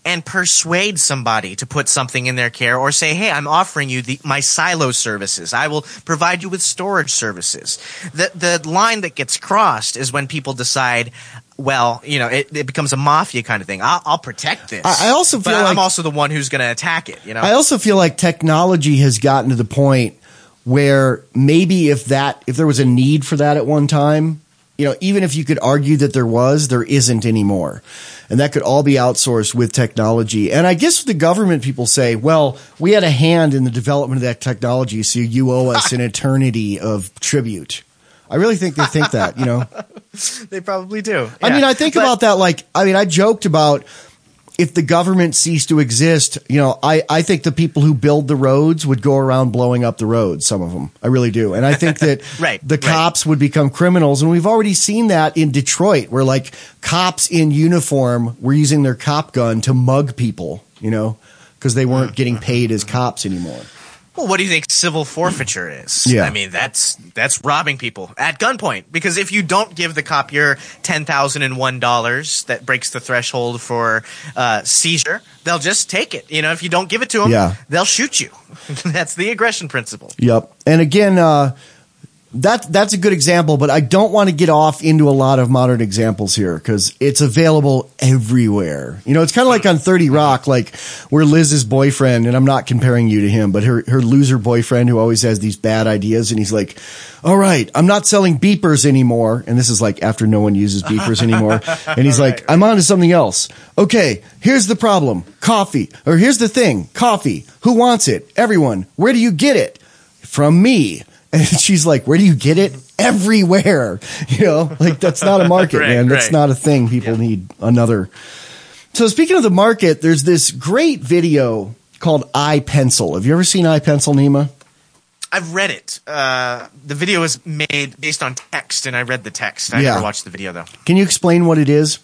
S4: and persuade somebody to put something in their care, or say, hey, I'm offering you the, my silo services. I will provide you with storage services. The, the line that gets crossed is when people decide, well, you know, it, it becomes a mafia kind of thing. I'll, I'll protect this.
S3: I, I also feel
S4: but
S3: like
S4: I'm also the one who's going to attack it. You know,
S3: I also feel like technology has gotten to the point where maybe if that, if there was a need for that at one time, you know, even if you could argue that there was, there isn't anymore. And that could all be outsourced with technology. And I guess the government people say, well, we had a hand in the development of that technology, so you owe us an eternity of tribute. I really think they think that, you know.
S4: They probably do.
S3: I
S4: Yeah.
S3: mean, I think
S4: But-
S3: about that like, I mean, I joked about if the government ceased to exist, you know, I, I think the people who build the roads would go around blowing up the roads, some of them. I really do. And I think that
S4: Right,
S3: the
S4: right.
S3: cops would become criminals. And we've already seen that in Detroit, where like cops in uniform were using their cop gun to mug people, you know, because they weren't getting paid as cops anymore.
S4: Well, what do you think civil forfeiture is?
S3: Yeah.
S4: I mean, that's that's robbing people at gunpoint. Because if you don't give the cop your ten thousand one dollars that breaks the threshold for uh, seizure, they'll just take it. You know, if you don't give it to them,
S3: Yeah.
S4: they'll shoot you. That's the aggression principle.
S3: Yep. And again, uh, that that's a good example, but I don't want to get off into a lot of modern examples here because it's available everywhere. You know, it's kind of like on thirty Rock, like where Liz's boyfriend, and I'm not comparing you to him, but her, her loser boyfriend who always has these bad ideas, and he's like, all right, I'm not selling beepers anymore. And this is like after no one uses beepers anymore. And he's like,
S4: Right, right.
S3: I'm on to something else. Okay, here's the problem. Coffee. Or here's the thing. Coffee. Who wants it? Everyone. Where do you get it? From me. And she's like, where do you get it? Everywhere. You know, like that's not a market,
S4: Right,
S3: man. That's
S4: right.
S3: not a thing. People need another. So speaking of the market, there's this great video called iPencil. Have you ever seen iPencil, Nima?
S4: I've read it. Uh, the video was made based on text, and I read the text. I
S3: Yeah.
S4: never watched the video, though.
S3: Can you explain what it is?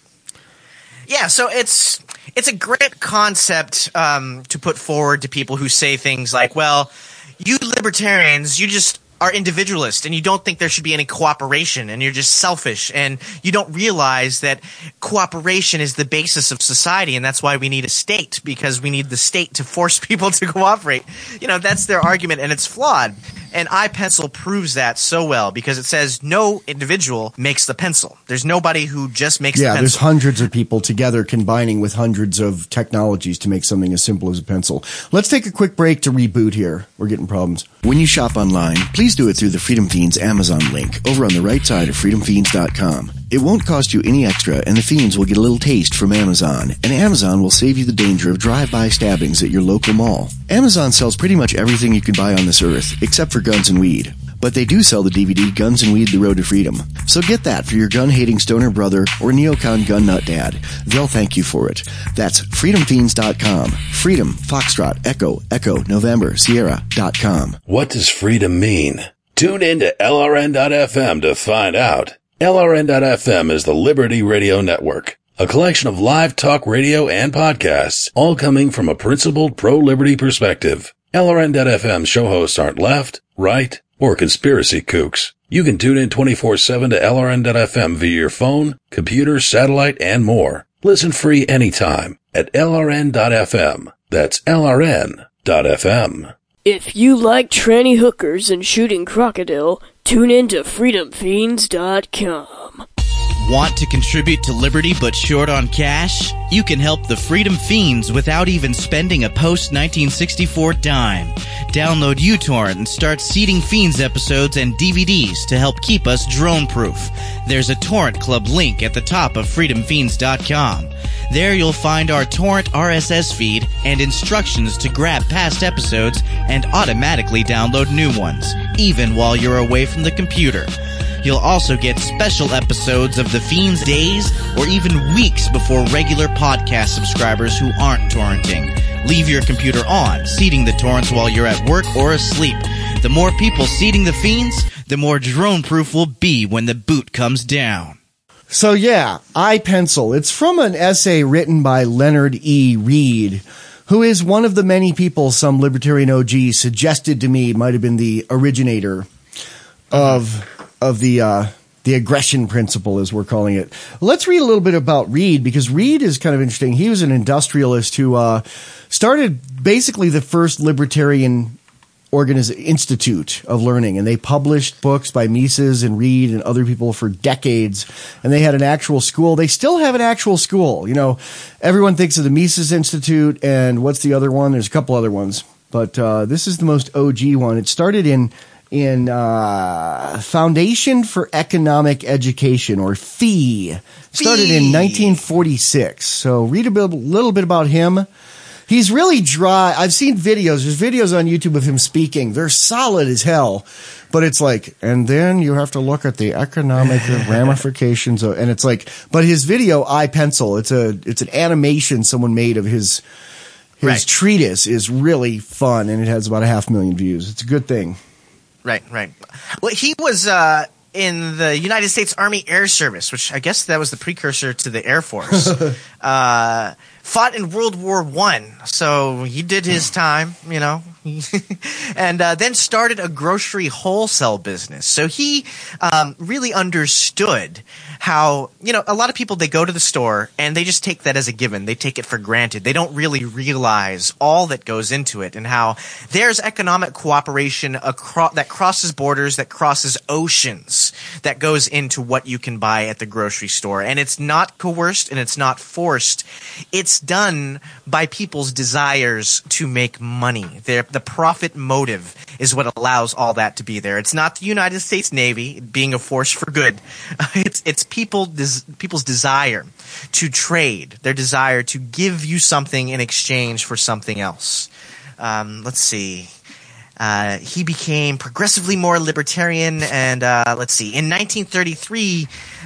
S4: Yeah, so it's it's a great concept um, to put forward to people who say things like, well, you libertarians, you just are individualist and you don't think there should be any cooperation and you're just selfish and you don't realize that cooperation is the basis of society and that's why we need a state, because we need the state to force people to cooperate. You know, that's their argument and it's flawed. And iPencil proves that so well because it says no individual makes the pencil. There's nobody who just makes
S3: Yeah,
S4: the
S3: there's
S4: pencil.
S3: hundreds of people together combining with hundreds of technologies to make something as simple as a pencil. Let's take a quick break to reboot here. We're getting problems.
S5: When you shop online, please do it through the Freedom Fiends Amazon link over on the right side of freedom fiends dot com. It won't cost you any extra, and the Fiends will get a little taste from Amazon, and Amazon will save you the danger of drive-by stabbings at your local mall. Amazon sells pretty much everything you can buy on this earth, except for guns and weed. But they do sell the D V D Guns and Weed: The Road to Freedom. So get that for your gun-hating stoner brother or neocon gun nut dad. They'll thank you for it. That's freedom fiends dot com. Freedom, Foxtrot, Echo, Echo, November, Sierra dot com.
S6: What does freedom mean? Tune in to L R N dot F M to find out. L R N dot F M is the Liberty Radio Network, a collection of live talk radio and podcasts, all coming from a principled pro-liberty perspective. L R N dot F M show hosts aren't left, right, or conspiracy kooks. You can tune in twenty-four seven to L R N dot F M via your phone, computer, satellite, and more. Listen free anytime at L R N dot F M. That's L R N dot F M.
S7: If you like tranny hookers and shooting crocodile, tune in to freedom fiends dot com.
S1: Want to contribute to Liberty but short on cash? You can help the Freedom Fiends without even spending a post nineteen sixty-four dime. Download uTorrent and start seeding Fiends episodes and D V Ds to help keep us drone-proof. There's a Torrent Club link at the top of freedom fiends dot com. There you'll find our torrent R S S feed and instructions to grab past episodes and automatically download new ones, even while you're away from the computer. You'll also get special episodes of The Fiends days or even weeks before regular podcast subscribers who aren't torrenting. Leave your computer on, seeding the torrents while you're at work or asleep. The more people seeding the Fiends, the more drone-proof we'll be when the boot comes down.
S3: So yeah, iPencil. It's from an essay written by Leonard E. Reed, who is one of the many people some libertarian O G suggested to me might have been the originator of of the uh, The aggression principle, as we're calling it. Let's read a little bit about Reed, because Reed is kind of interesting. He was an industrialist who uh, started basically the first libertarian organiz- institute of learning, and they published books by Mises and Reed and other people for decades, and they had an actual school. They still have an actual school. You know, everyone thinks of the Mises Institute, and what's the other one? There's a couple other ones, but uh, this is the most O G one. It started in in uh, Foundation for Economic Education, or F E E. Started in nineteen forty-six. So read a bit, little bit about him. He's really dry. I've seen videos. There's videos on YouTube of him speaking. They're solid as hell. But it's like, and then you have to look at the economic ramifications of, and it's like, but his video, iPencil, it's a, it's an animation someone made of his, his
S4: right.
S3: treatise is really fun, and it has about a half million views. It's a good thing.
S4: Right, right. Well, he was uh, in the United States Army Air Service, which I guess that was the precursor to the Air Force. uh, fought in World War One, so he did his time, you know, and uh, then started a grocery wholesale business. So he um, really understood how, you know, a lot of people, they go to the store and they just take that as a given. They take it for granted. They don't really realize all that goes into it, and how there's economic cooperation across that crosses borders, that crosses oceans, that goes into what you can buy at the grocery store. And it's not coerced and it's not forced. It's done by people's desires to make money. They're, the profit motive is what allows all that to be there. It's not the United States Navy being a force for good. It's it's people des, people's desire to trade, their desire to give you something in exchange for something else. Um, let's see. Uh, he became progressively more libertarian, and uh, let's see. In nineteen thirty-three,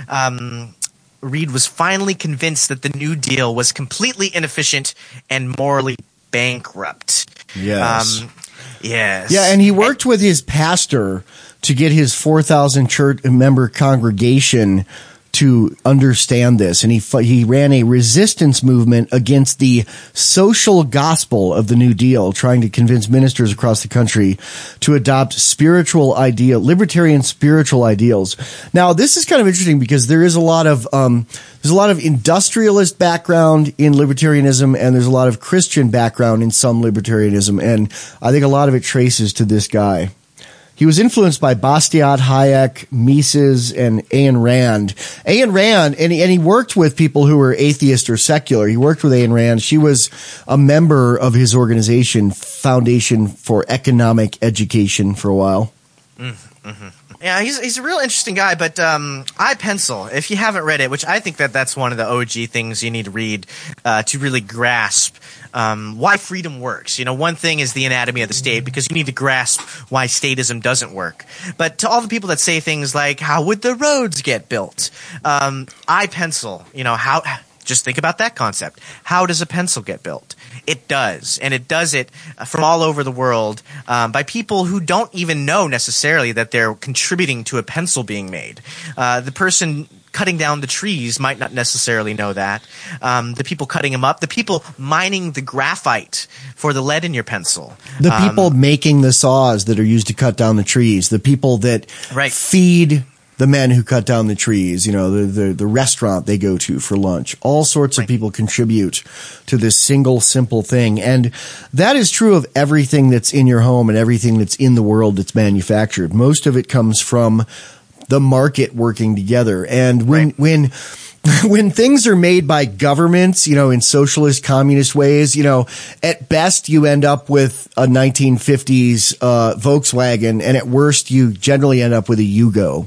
S4: um, Reed was finally convinced that the New Deal was completely inefficient and morally bankrupt.
S3: Yes.
S4: Um, yes.
S3: Yeah, and he worked with his pastor to get his four thousand church member congregation to understand this, and he he ran a resistance movement against the social gospel of the New Deal, trying to convince ministers across the country to adopt spiritual ideal, libertarian spiritual ideals. Now, this is kind of interesting because there is a lot of um, there's a lot of industrialist background in libertarianism, and there's a lot of Christian background in some libertarianism, and I think a lot of it traces to this guy. He was influenced by Bastiat, Hayek, Mises, and Ayn Rand. Ayn Rand, and he, and he worked with people who were atheist or secular. He worked with Ayn Rand. She was a member of his organization, Foundation for Economic Education, for a while.
S4: Mm-hmm. Yeah, he's he's a real interesting guy, but um, iPencil, if you haven't read it, which I think that that's one of the O G things you need to read uh, to really grasp um, why freedom works. You know, one thing is the anatomy of the state, because you need to grasp why statism doesn't work. But to all the people that say things like, how would the roads get built? Um, iPencil, you know, how... Just think about that concept. How does a pencil get built? It does, and it does it from all over the world um, by people who don't even know necessarily that they're contributing to a pencil being made. Uh, the person cutting down the trees might not necessarily know that. Um, the people cutting them up, the people mining the graphite for the lead in your pencil.
S3: The people
S4: um,
S3: making the saws that are used to cut down the trees. The people that
S4: right.
S3: feed the men who cut down the trees, you know, the, the, the restaurant they go to for lunch. All sorts
S4: right.
S3: of people contribute to this single, simple thing. And that is true of everything that's in your home and everything that's in the world that's manufactured. Most of it comes from the market working together. And when,
S4: right.
S3: when, when things are made by governments, you know, in socialist, communist ways, you know, at best you end up with a nineteen fifties uh, Volkswagen, and at worst you generally end up with a Yugo.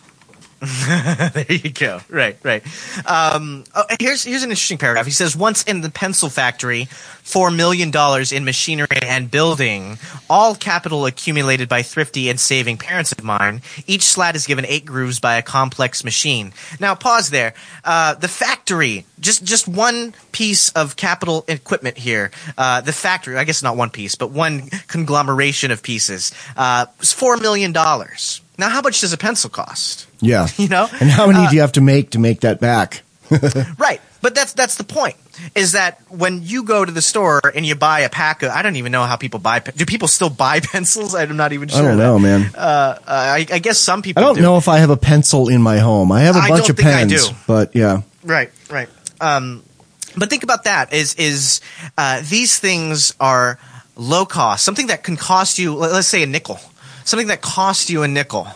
S4: There you go. Right, right. Um, oh, here's here's an interesting paragraph. He says, once in the pencil factory, four million dollars in machinery and building, all capital accumulated by thrifty and saving parents of mine. Each slat is given eight grooves by a complex machine. Now, pause there. Uh, the factory, just just one piece of capital equipment here. Uh, the factory, I guess not one piece, but one conglomeration of pieces, uh, was four million dollars. Now, how much does a pencil cost?
S3: Yeah.
S4: You know?
S3: And how many
S4: uh,
S3: do you have to make to make that back?
S4: Right. but that's that's the point. Is that when you go to the store and you buy a pack of, I don't even know how people buy. Do people still buy pencils? I'm not even sure.
S3: I don't know, man.
S4: Uh, I, I guess some people.
S3: I don't
S4: do.
S3: know if I have a pencil in my home. I have a
S4: I
S3: bunch
S4: don't
S3: of
S4: think I
S3: pens,
S4: do.
S3: but yeah.
S4: Right, right. Um, but think about that. Is is uh, these things are low cost? Something that can cost you, let's say, a nickel. Something that costs you a nickel.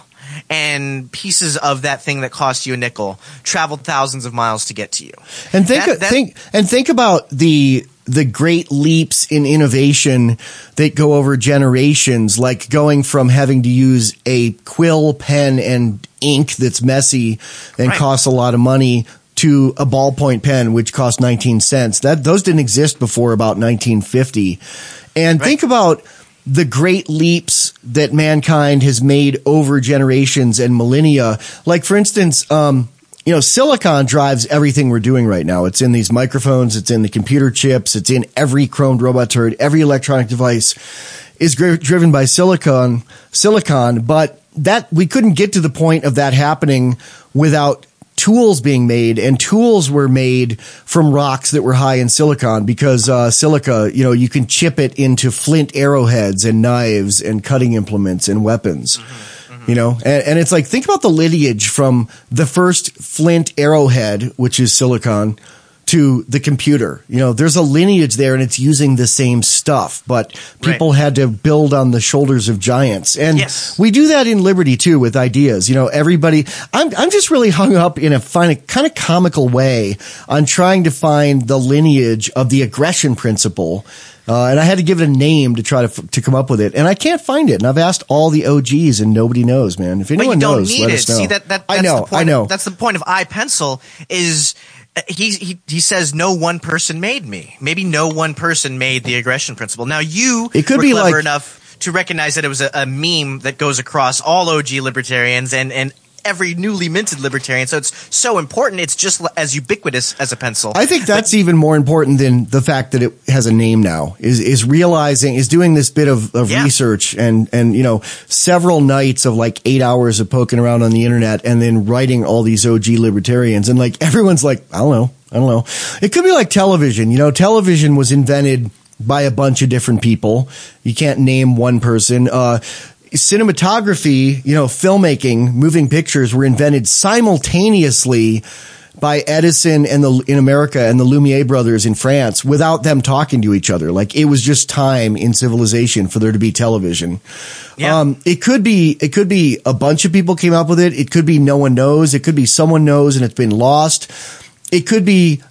S4: And pieces of that thing that cost you a nickel traveled thousands of miles to get to you.
S3: And think,
S4: That- that-
S3: think, and think about the the great leaps in innovation that go over generations, like going from having to use a quill pen and ink that's messy and
S4: Right.
S3: costs a lot of money to a ballpoint pen, which cost nineteen cents. That those didn't exist before about nineteen fifty. And
S4: Right.
S3: think about the great leaps that mankind has made over generations and millennia. Like, for instance, um, you know, silicon drives everything we're doing right now. It's in these microphones. It's in the computer chips. It's in every chromed robot turret. Every electronic device is gr- driven by silicon, silicon. But that we couldn't get to the point of that happening without tools being made, and tools were made from rocks that were high in silicon because uh, silica, you know, you can chip it into flint arrowheads and knives and cutting implements and weapons. Mm-hmm, mm-hmm. You know, and, and it's like, think about the lineage from the first flint arrowhead, which is silicon, to the computer. You know, there's a lineage there, and it's using the same stuff, but people
S4: Right.
S3: had to build on the shoulders of giants. And
S4: Yes.
S3: we do that in Liberty too with ideas. You know, everybody, I'm, I'm just really hung up in a fine, kind of comical way on trying to find the lineage of the aggression principle. Uh, and I had to give it a name to try to, to come up with it. And I can't find it. And I've asked all the O Gs and nobody knows, man. If
S4: But
S3: anyone
S4: you don't
S3: knows,
S4: need
S3: let
S4: it.
S3: us know.
S4: See that, that that's
S3: I know,
S4: the point
S3: I know.
S4: Of, that's the point of iPencil is uh, he, he he says no one person made me. Maybe no one person made the aggression principle. Now you
S3: It could
S4: were
S3: be
S4: clever
S3: like-
S4: enough to recognize that it was a, a meme that goes across all O G libertarians and and every newly minted libertarian. So it's so important. It's just as ubiquitous as a pencil.
S3: I think that's even more important than the fact that it has a name now, is, is realizing, is doing this bit of, of
S4: Yeah.
S3: research and, and, you know, several nights of like eight hours of poking around on the internet and then writing all these O G libertarians. And like, everyone's like, I don't know. I don't know. It could be like television. You know, television was invented by a bunch of different people. You can't name one person. Uh, cinematography, you know, filmmaking, moving pictures were invented simultaneously by Edison and the in America and the Lumiere brothers in France without them talking to each other. Like, it was just time in civilization for there to be television.
S4: Yeah.
S3: Um, it could be, it could be a bunch of people came up with it. It could be no one knows. It could be someone knows and it's been lost. It could be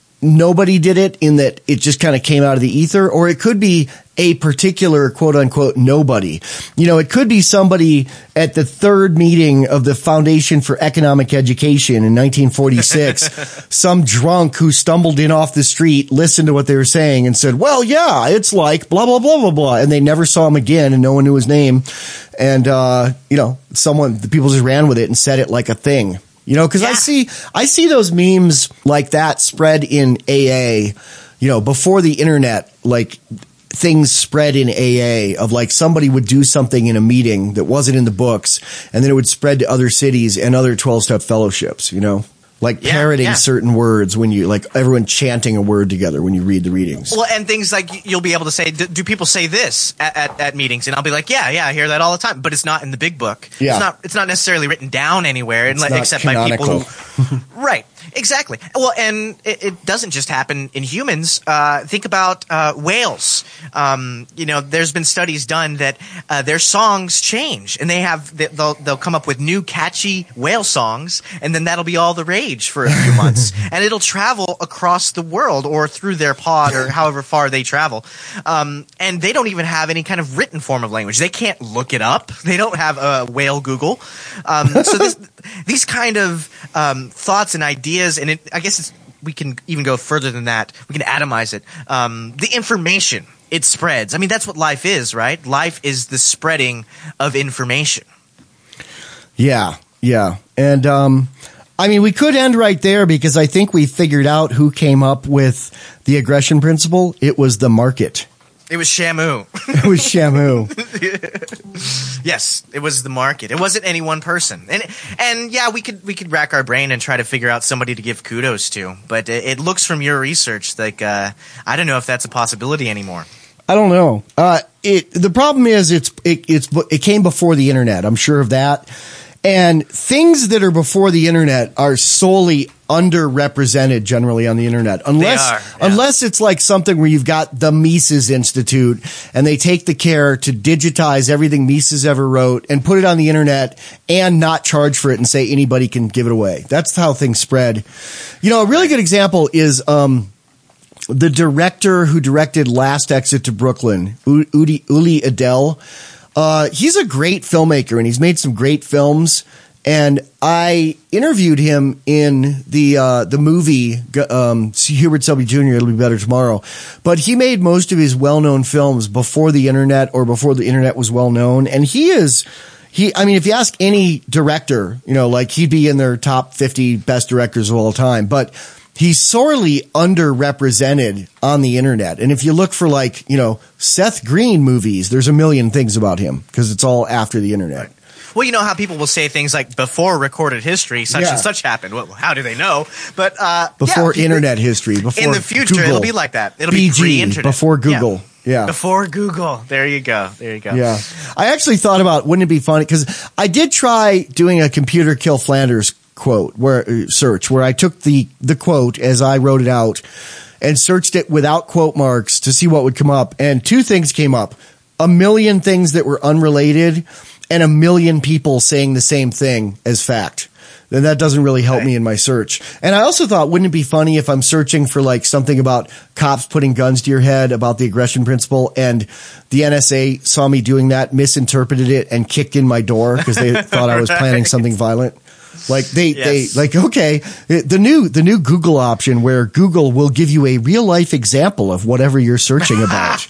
S3: nobody did it in that it just kind of came out of the ether, or it could be a particular quote unquote nobody. You know, it could be somebody at the third meeting of the Foundation for Economic Education in nineteen forty-six, some drunk who stumbled in off the street, listened to what they were saying and said, well, yeah, it's like blah, blah, blah, blah, blah. And they never saw him again and no one knew his name. And, uh, you know, someone, the people just ran with it and said it like a thing. You know, because I
S4: Yeah.
S3: see, I see those memes like that spread in A A, you know, before the internet, like things spread in A A of like somebody would do something in a meeting that wasn't in the books, and then it would spread to other cities and other twelve-step fellowships, you know, like
S4: Yeah,
S3: parroting
S4: yeah.
S3: certain words when you, like everyone chanting a word together when you read the readings.
S4: Well, and things like you'll be able to say, do, do people say this at, at, at meetings? And I'll be like, yeah, yeah, I hear that all the time. But it's not in the big book.
S3: Yeah.
S4: It's not, it's not necessarily written down anywhere,
S3: It's
S4: unle-
S3: not
S4: except
S3: canonical.
S4: by people who. Right. Exactly. Well, and it, it doesn't just happen in humans. Uh, think about uh, whales. Um, you know, there's been studies done that uh, their songs change, and they have they- they'll they'll come up with new catchy whale songs, and then that'll be all the rage for a few months, and it'll travel across the world or through their pod or however far they travel. Um, and they don't even have any kind of written form of language. They can't look it up. They don't have a whale Google. Um, so this, these kind of um, thoughts and ideas. And it, I guess it's, we can even go further than that. We can atomize it. Um, the information, it spreads. I mean, that's what life is, right? Life is the spreading of information.
S3: Yeah, yeah. And, um, I mean, we could end right there because I think we figured out who came up with the aggression principle. It was the market.
S4: It was Shamu.
S3: It was Shamu.
S4: Yes, it was the market. It wasn't any one person. And and yeah, we could we could rack our brain and try to figure out somebody to give kudos to. But it, it looks from your research like uh, I don't know if that's a possibility anymore.
S3: I don't know. Uh, it the problem is it's it, it's it came before the internet. I'm sure of that. And things that are before the internet are solely underrepresented generally on the internet, unless
S4: They are, yeah.
S3: unless it's like something where you've got the Mises Institute and they take the care to digitize everything Mises ever wrote and put it on the internet and not charge for it and say anybody can give it away. That's how things spread. You know, a really good example is um, the director who directed Last Exit to Brooklyn, Uli, Uli Edel. Uh, he's a great filmmaker and he's made some great films. And I interviewed him in the uh, the movie um, Hubert Selby Junior It'll Be Better Tomorrow. But he made most of his well-known films before the internet or before the internet was well-known. And he is he. I mean, if you ask any director, you know, like he'd be in their top fifty best directors of all time. But he's sorely underrepresented on the internet. And if you look for like, you know, Seth Green movies, there's a million things about him because it's all after the internet.
S4: Right. Well, you know how people will say things like before recorded history, such
S3: Yeah.
S4: and such happened. Well, how do they know? But uh,
S3: Before
S4: yeah,
S3: internet history, before
S4: in the future,
S3: Google.
S4: it'll be like that. It'll
S3: B
S4: be
S3: G,
S4: pre-internet.
S3: before Google. Yeah.
S4: Before Google. There you go. There you go.
S3: Yeah. I actually thought about, wouldn't it be funny? Because I did try doing a computer kill Flanders quote where uh, search where I took the, the quote as I wrote it out and searched it without quote marks to see what would come up. And two things came up. A million things that were unrelated and a million people saying the same thing as fact. Then that doesn't really help
S4: Right.
S3: me in my search. And I also thought, wouldn't it be funny if I'm searching for like something about cops putting guns to your head, about the aggression principle, and the N S A saw me doing that, misinterpreted it, and kicked in my door because they thought I was planning something violent. Like they,
S4: Yes.
S3: they, like, okay, the new, the new Google option where Google will give you a real life example of whatever you're searching about.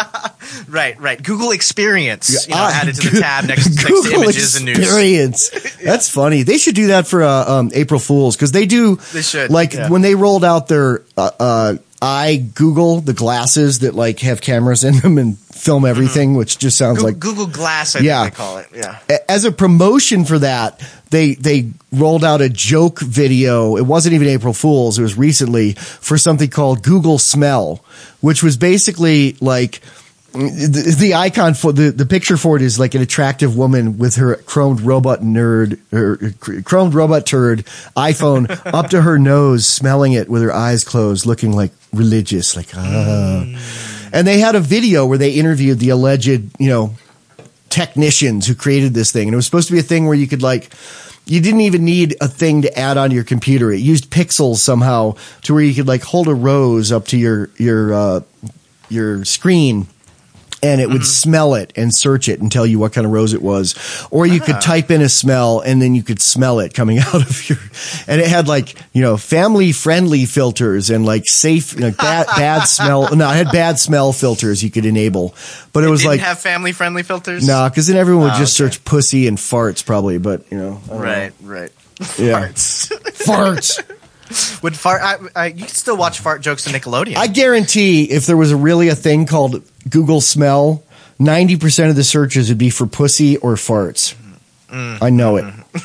S4: Right, right. Google Experience, you know,
S3: Ah,
S4: added to the tab next, next to
S3: Google
S4: images and news.
S3: Experience. That's funny. They should do that for uh, um, April Fools because they do.
S4: They should,
S3: Like
S4: yeah.
S3: when they rolled out their uh, uh, iGoogle, the glasses that like have cameras in them and film everything, which just sounds
S4: Goo-
S3: like
S4: Google Glass, I
S3: Yeah.
S4: think they call it. Yeah.
S3: a- as a promotion for that, they they rolled out a joke video. It wasn't even April Fool's. It was recently for something called Google Smell, which was basically like the, the icon for the, the picture for it is like an attractive woman with her chromed robot nerd or chromed robot turd iPhone up to her nose, smelling it with her eyes closed, looking like religious, like ah. And they had a video where they interviewed the alleged, you know, technicians who created this thing. And it was supposed to be a thing where you could like, you didn't even need a thing to add onto your computer. It used pixels somehow to where you could like hold a rose up to your, your, uh, your screen. And it would smell it and search it and tell you what kind of rose it was. Or you could type in a smell and then you could smell it coming out of your, and it had like, you know, family friendly filters and like safe, you know, bad, bad smell. No, it had bad smell filters you could enable, but it was
S4: Didn't
S3: like,
S4: have family friendly filters?
S3: no, cause then everyone would
S4: Oh,
S3: just
S4: okay.
S3: search pussy and farts probably, but you know. I don't
S4: Right, right.
S3: know. Yeah.
S4: Farts.
S3: Farts.
S4: Would fart? I, I, you can still watch fart jokes on Nickelodeon.
S3: I guarantee if there was a really a thing called Google Smell, ninety percent of the searches would be for pussy or farts.
S4: Mm.
S3: I know it.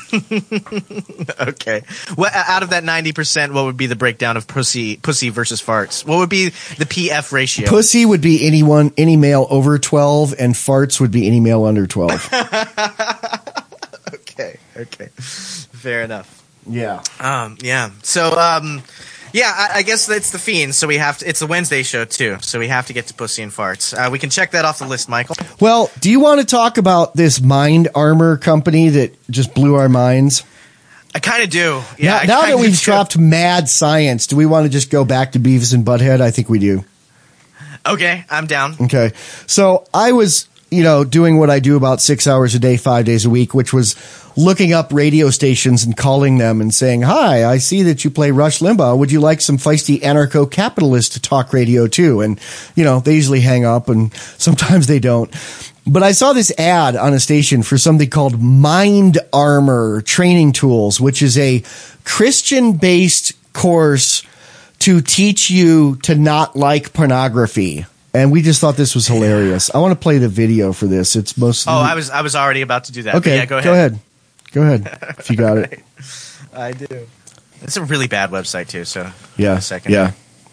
S4: Okay. Well, out of that ninety percent, what would be the breakdown of pussy, pussy versus farts? What would be the P F ratio?
S3: Pussy would be anyone, any male over twelve, and farts would be any male under twelve.
S4: Okay. Okay. Fair enough.
S3: Yeah.
S4: Um. Yeah. So. Um. Yeah. I, I guess it's the Fiends. So we have to. It's a Wednesday show too. So we have to get to pussy and farts. Uh, we can check that off the list, Michael.
S3: Well, do you want to talk about this Mind Armor company that just blew our minds?
S4: I kind of do. Yeah.
S3: now
S4: I
S3: now that
S4: kinda
S3: we've
S4: do.
S3: dropped mad science, do we want to just go back to Beavis and Butthead? I think we do.
S4: Okay. I'm down.
S3: Okay. So I was, you know, doing what I do about six hours a day, five days a week, which was looking up radio stations and calling them and saying, hi, I see that you play Rush Limbaugh. Would you like some feisty anarcho-capitalist talk radio too? And, you know, they usually hang up and sometimes they don't. But I saw this ad on a station for something called Mind Armor Training Tools, which is a Christian-based course to teach you to not like pornography. And we just thought this was hilarious. I want to play the video for this. It's most.
S4: Oh, I was I was already about to do that.
S3: Okay,
S4: yeah, go ahead.
S3: Go ahead. Go ahead. If you got it.
S4: I do. It's a really bad website too. So
S3: yeah,
S4: a second.
S3: Yeah.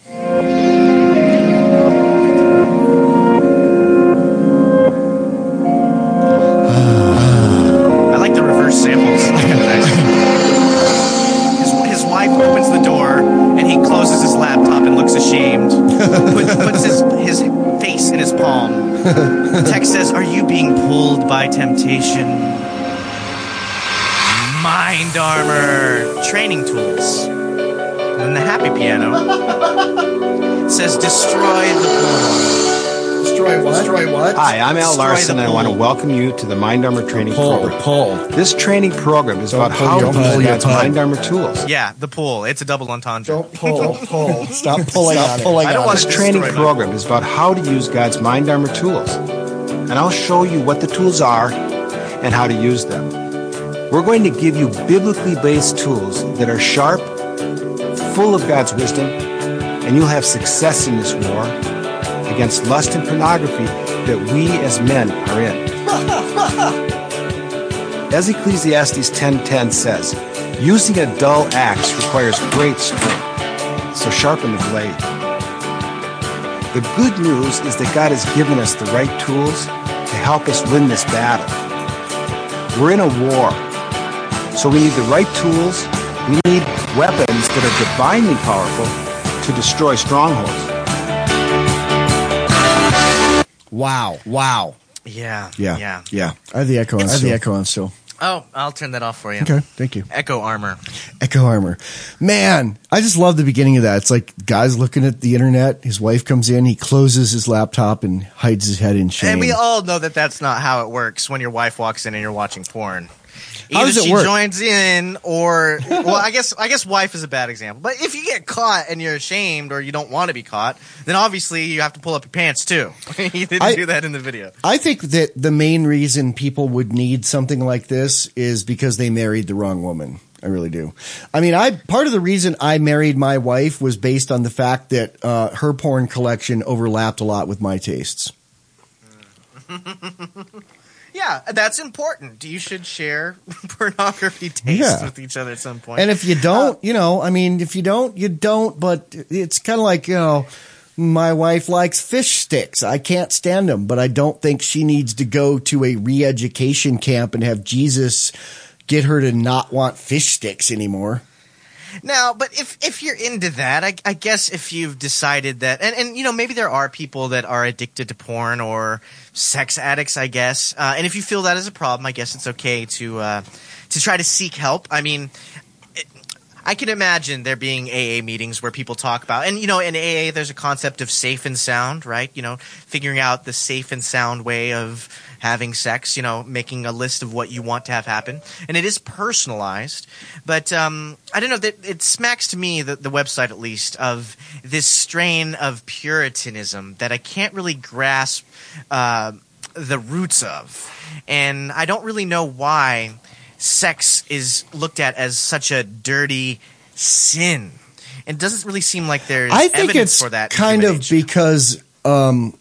S4: I like the reverse samples. It's kind of nice. His, his wife opens the door and he closes his laptop and looks ashamed. Put, puts his his face in his palm. The text says, "Are you being pulled by temptation?" Mind armor training tools. And then the happy piano says, "Destroy the porn."
S3: Destroy what? Destroy what?
S8: Hi, I'm Al
S4: Destroy
S8: Larson,
S4: the
S8: and I want to
S4: pole.
S8: welcome you to the Mind Armor Training
S3: Pull,
S8: Program.
S3: pull.
S8: This training program is
S3: Don't
S8: about
S3: pull
S8: how
S3: your
S8: to
S3: pud,
S8: use
S3: your
S8: God's
S3: pud.
S8: Mind Armor tools.
S4: Yeah, the pool. It's a double entendre.
S3: Don't pull. pull. Stop pulling
S8: Stop
S3: on it.
S8: pulling
S4: I don't
S8: on
S4: want
S8: This
S4: to
S8: training
S4: destroy my-
S8: program is about how to use God's Mind Armor tools. And I'll show you what the tools are and how to use them. We're going to give you biblically based tools that are sharp, full of God's wisdom, and you'll have success in this war against lust and pornography that we as men are in. As Ecclesiastes ten ten says, using a dull axe requires great strength, so sharpen the blade. The good news is that God has given us the right tools to help us win this battle. We're in a war, so we need the right tools. We need weapons that are divinely powerful to destroy strongholds.
S3: Wow. Wow.
S4: Yeah.
S3: Yeah.
S4: Yeah.
S3: Yeah. I have the echo on. I have the echo on still.
S4: Oh, I'll turn that off for you.
S3: Okay. Thank you.
S4: Echo armor.
S3: Echo armor. Man, I just love the beginning of that. It's like guys looking at the internet. His wife comes in. He closes his laptop and hides his head in shame.
S4: And we all know that that's not how it works when your wife walks in and you're watching porn.
S3: How
S4: Either
S3: does it
S4: she
S3: work?
S4: joins in, or well, I guess I guess wife is a bad example. But if you get caught and you're ashamed or you don't want to be caught, then obviously you have to pull up your pants too. You didn't
S3: I-
S4: do that in the video.
S3: I think that the main reason people would need something like this is because they married the wrong woman. I really do. I mean, I part of the reason I married my wife was based on the fact that uh, her porn collection overlapped a lot with my tastes.
S4: Yeah, that's important. You should share pornography tastes
S3: Yeah.
S4: with each other at some point.
S3: And if you don't, you know, I mean, if you don't, you don't. But it's kind of like, you know, my wife likes fish sticks. I can't stand them, but I don't think she needs to go to a re-education camp and have Jesus get her to not want fish sticks anymore.
S4: Now, but if if you're into that, I, I guess if you've decided that, and, and you know, maybe there are people that are addicted to porn or sex addicts, I guess. Uh, and if you feel that is a problem, I guess it's okay to uh, to try to seek help. I mean, it, I can imagine there being A A meetings where people talk about, and you know, in A A there's a concept of safe and sound, right? You know, figuring out the safe and sound way of having sex, you know, making a list of what you want to have happen. And it is personalized. But um, I don't know, that it smacks to me, the, the website at least, of this strain of Puritanism that I can't really grasp uh, the roots of. And I don't really know why sex is looked at as such a dirty sin. It doesn't really seem like there's
S3: I think
S4: evidence
S3: it's
S4: for that. in
S3: kind
S4: human
S3: of
S4: age.
S3: because um,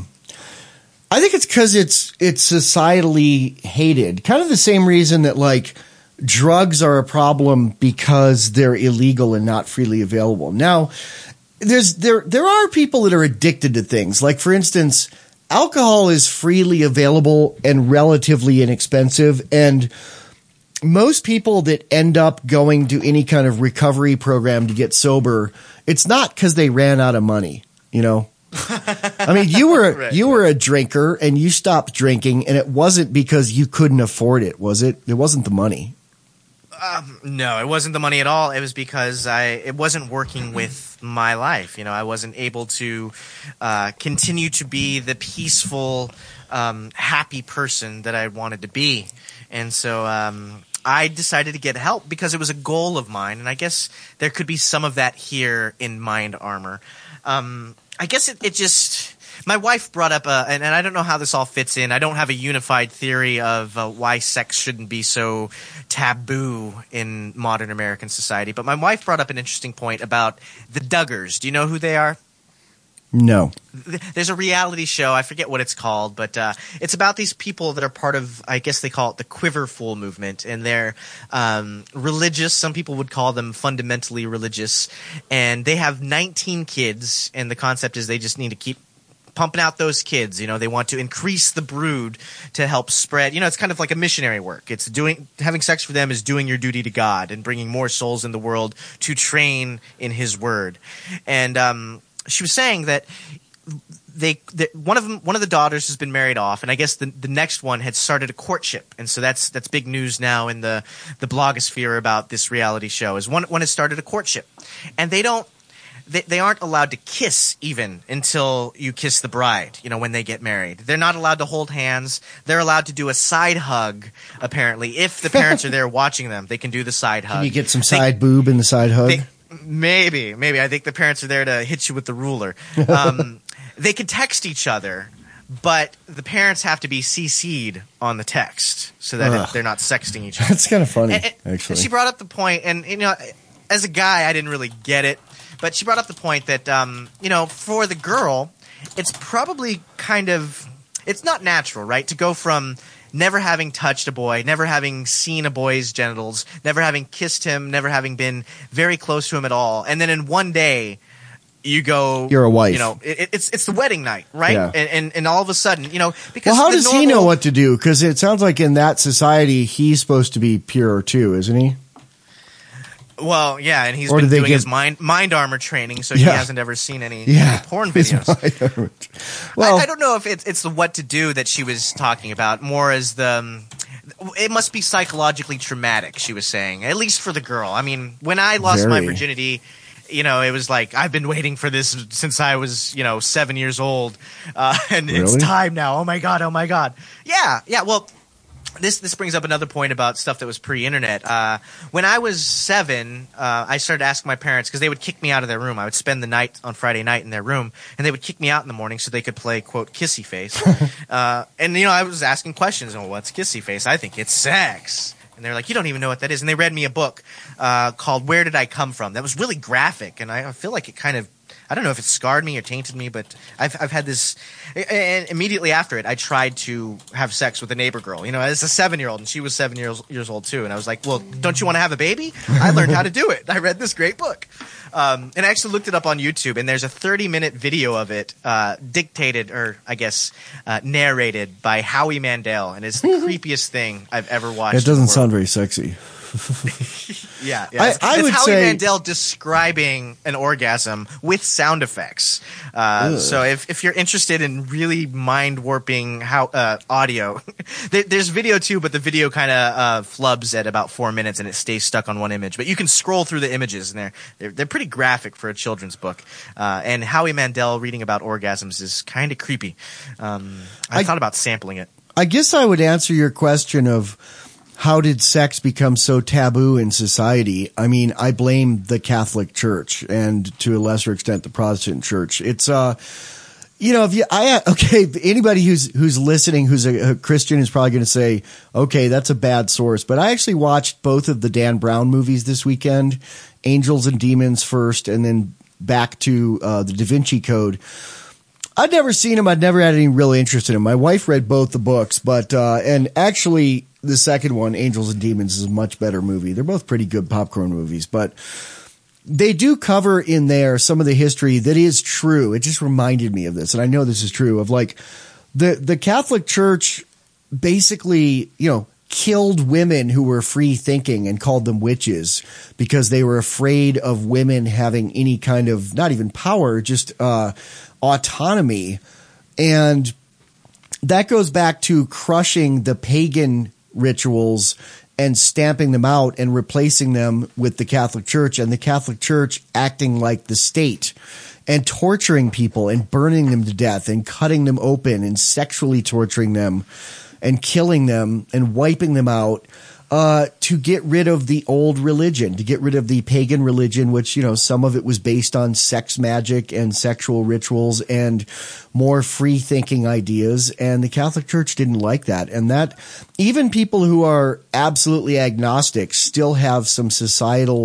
S3: I think it's because it's it's societally hated. Kind of the same reason that like drugs are a problem because they're illegal and not freely available. Now, there's there there are people that are addicted to things. Like for instance, alcohol is freely available and relatively inexpensive, and most people that end up going to any kind of recovery program to get sober, it's not because they ran out of money, you know? I mean, you were
S4: Right.
S3: you were a drinker and you stopped drinking, and it wasn't because you couldn't afford it, was it? It wasn't the money.
S4: Um, no, it wasn't the money at all. It was because I it wasn't working with my life. You know, I wasn't able to uh, continue to be the peaceful, um, happy person that I wanted to be, and so um, I decided to get help because it was a goal of mine. And I guess there could be some of that here in Mind Armor. Um, I guess it, it just. My wife brought up, a, and, and I don't know how this all fits in. I don't have a unified theory of uh, why sex shouldn't be so taboo in modern American society. But my wife brought up an interesting point about the Duggars. Do you know who they are?
S3: No.
S4: There's a reality show. I forget what it's called, but uh, it's about these people that are part of, I guess they call it the Quiverful movement, and they're um, religious. Some people would call them fundamentally religious, and they have nineteen kids, and the concept is they just need to keep pumping out those kids. You know, they want to increase the brood to help spread. You know, it's kind of like a missionary work. It's doing having sex for them is doing your duty to God and bringing more souls in the world to train in His Word. And um, she was saying that they, they one of them, one of the daughters has been married off, and I guess the the next one had started a courtship, and so that's that's big news now in the the blogosphere about this reality show. Is one one has started a courtship, and they don't. They, they aren't allowed to kiss even until you kiss the bride, you know, when they get married. They're not allowed to hold hands. They're allowed to do a side hug, apparently. If the parents are there watching them, they can do the side hug.
S3: Can you get some side they, boob in the side hug?
S4: They, maybe. Maybe. I think the parents are there to hit you with the ruler. Um, they can text each other, but the parents have to be C C'd on the text so that it, they're not sexting each other.
S3: That's kind of funny,
S4: and, and,
S3: actually.
S4: And she brought up the point, and, you know, as a guy, I didn't really get it. But she brought up the point that, um, you know, for the girl, it's probably kind of – it's not natural, right, to go from never having touched a boy, never having seen a boy's genitals, never having kissed him, never having been very close to him at all. And then in one day you go –
S3: You're a wife.
S4: You know, it, it's it's the wedding night, right?
S3: Yeah.
S4: And, and and all of a sudden, you know – because
S3: Well, how
S4: the
S3: does
S4: normal,
S3: he know what to do? Because it sounds like in that society he's supposed to be pure too, isn't he?
S4: Well, yeah, and he's
S3: Or
S4: been
S3: do they
S4: doing
S3: get-
S4: his mind mind armor training, so
S3: Yeah.
S4: he hasn't ever seen any,
S3: Yeah.
S4: any porn videos.
S3: Well,
S4: I, I don't know if it's it's the what to do that she was talking about, more as the um, it must be psychologically traumatic. She was saying, at least for the girl. I mean, when I lost my
S3: Very.
S4: virginity, you know, it was like I've been waiting for this since I was, you know, seven years old, uh, and it's
S3: Really?
S4: time now. Oh my god! Oh my god! Yeah, yeah. Well. This this brings up another point about stuff that was pre-internet. Uh, when I was seven, uh, I started asking my parents because they would kick me out of their room. I would spend the night on Friday night in their room, and they would kick me out in the morning so they could play, quote, kissy face. uh, and, you know, I was asking questions. Oh, what's kissy face? I think it's sex. And they're like, you don't even know what that is. And they read me a book uh, called Where Did I Come From? That was really graphic, and I feel like it kind of I don't know if it scarred me or tainted me, but I've I've had this. And immediately after it, I tried to have sex with a neighbor girl. You know, as a seven-year-old, and she was seven years years old too. And I was like, "Well, don't you want to have a baby?" I learned how to do it. I read this great book, um, and I actually looked it up on YouTube. And there's a thirty-minute video of it, uh, dictated or I guess uh, narrated by Howie Mandel, and it's the creepiest thing I've ever watched.
S3: it doesn't
S4: in the world.
S3: sound very sexy.
S4: Yeah, yeah.
S3: I-
S4: It's,
S3: I
S4: it's
S3: would
S4: Howie
S3: say-
S4: Mandel describing an orgasm with sound effects. Uh, so if, if you're interested in really mind warping how uh, audio, there, there's video too, but the video kind of uh, flubs at about four minutes and it stays stuck on one image. But you can scroll through the images and they're they're, they're pretty graphic for a children's book. Uh, and Howie Mandel reading about orgasms is kind of creepy. Um, I,
S3: I-
S4: thought about sampling it.
S3: I guess I would answer your question of how did sex become so taboo in society? I mean, I blame the Catholic Church and to a lesser extent the Protestant Church. It's uh, you know, if you I okay, anybody who's who's listening who's a, a Christian is probably going to say, okay, that's a bad source. But I actually watched both of the Dan Brown movies this weekend, Angels and Demons first, and then back to uh, the Da Vinci Code. I'd never seen him. I'd never had any real interest in him. My wife read both the books, but uh, and actually the second one, Angels and Demons, is a much better movie. They're both pretty good popcorn movies, but they do cover in there some of the history that is true. It just reminded me of this, and I know this is true, of like the the Catholic Church basically, you know, killed women who were free thinking and called them witches because they were afraid of women having any kind of, not even power, just uh, autonomy. And that goes back to crushing the pagan rituals and stamping them out and replacing them with the Catholic Church, and the Catholic Church acting like the state and torturing people and burning them to death and cutting them open and sexually torturing them and killing them and wiping them out uh, to get rid of the old religion, to get rid of the pagan religion, which, you know, some of it was based on sex magic and sexual rituals and more free thinking ideas. And the Catholic Church didn't like that. And that even people who are absolutely agnostic still have some societal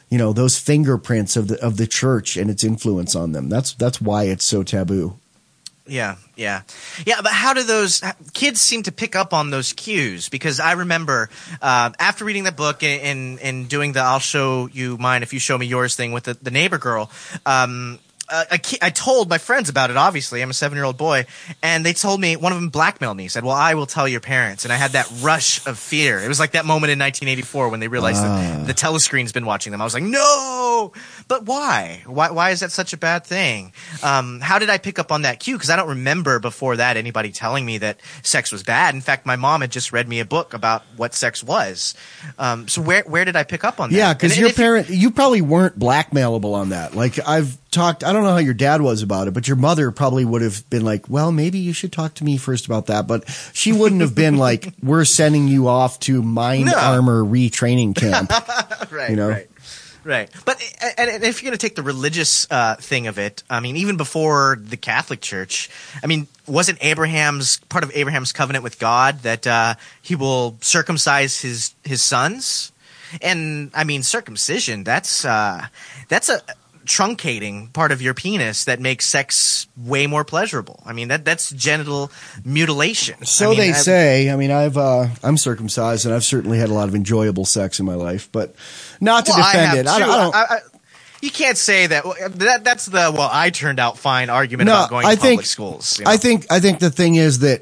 S3: you know, those fingerprints of the of the church and its influence on them. That's that's why it's so taboo.
S4: Yeah, yeah. Yeah, but how do those kids seem to pick up on those cues? Because I remember uh, after reading the book and, and, and doing the I'll show you mine if you show me yours thing with the, the neighbor girl, um, Uh, I, I told my friends about it, obviously. I'm a seven-year-old boy. And they told me, one of them blackmailed me. He said, well, I will tell your parents. And I had that rush of fear. It was like that moment in nineteen eighty-four when they realized
S3: Ah.
S4: that the telescreen's been watching them. I was like, no! But why? Why, why is that such a bad thing? Um, how did I pick up on that cue? Because I don't remember before that anybody telling me that sex was bad. In fact, my mom had just read me a book about what sex was. Um, so where, where did I pick up on that?
S3: Yeah, because
S4: And-
S3: your
S4: and if you-
S3: parent, you probably weren't blackmailable on that. Like I've talked, I don't know how your dad was about it, but your mother probably would have been like, well, maybe you should talk to me first about that. But she wouldn't have been like, we're sending you off to mind
S4: No.
S3: armor retraining camp.
S4: right,
S3: you know?
S4: right. Right. But and, and if you're going to take the religious uh, thing of it, I mean, even before the Catholic Church, I mean, wasn't Abraham's part of Abraham's covenant with God that uh, he will circumcise his his sons? And I mean, circumcision, that's uh, that's a truncating part of your penis that makes sex way more pleasurable. I mean, that that's genital mutilation.
S3: So
S4: I mean,
S3: they
S4: I-
S3: say. I mean, I've uh, I'm circumcised, and I've certainly had a lot of enjoyable sex in my life, but not to
S4: Well, I
S3: defend
S4: have
S3: it. I, don't-
S4: too.
S3: I don't.
S4: I- I- you can't say that. that. That's the well, I turned out fine argument
S3: No,
S4: about going to
S3: I
S4: public
S3: think-
S4: schools. You know?
S3: I think I think the thing is that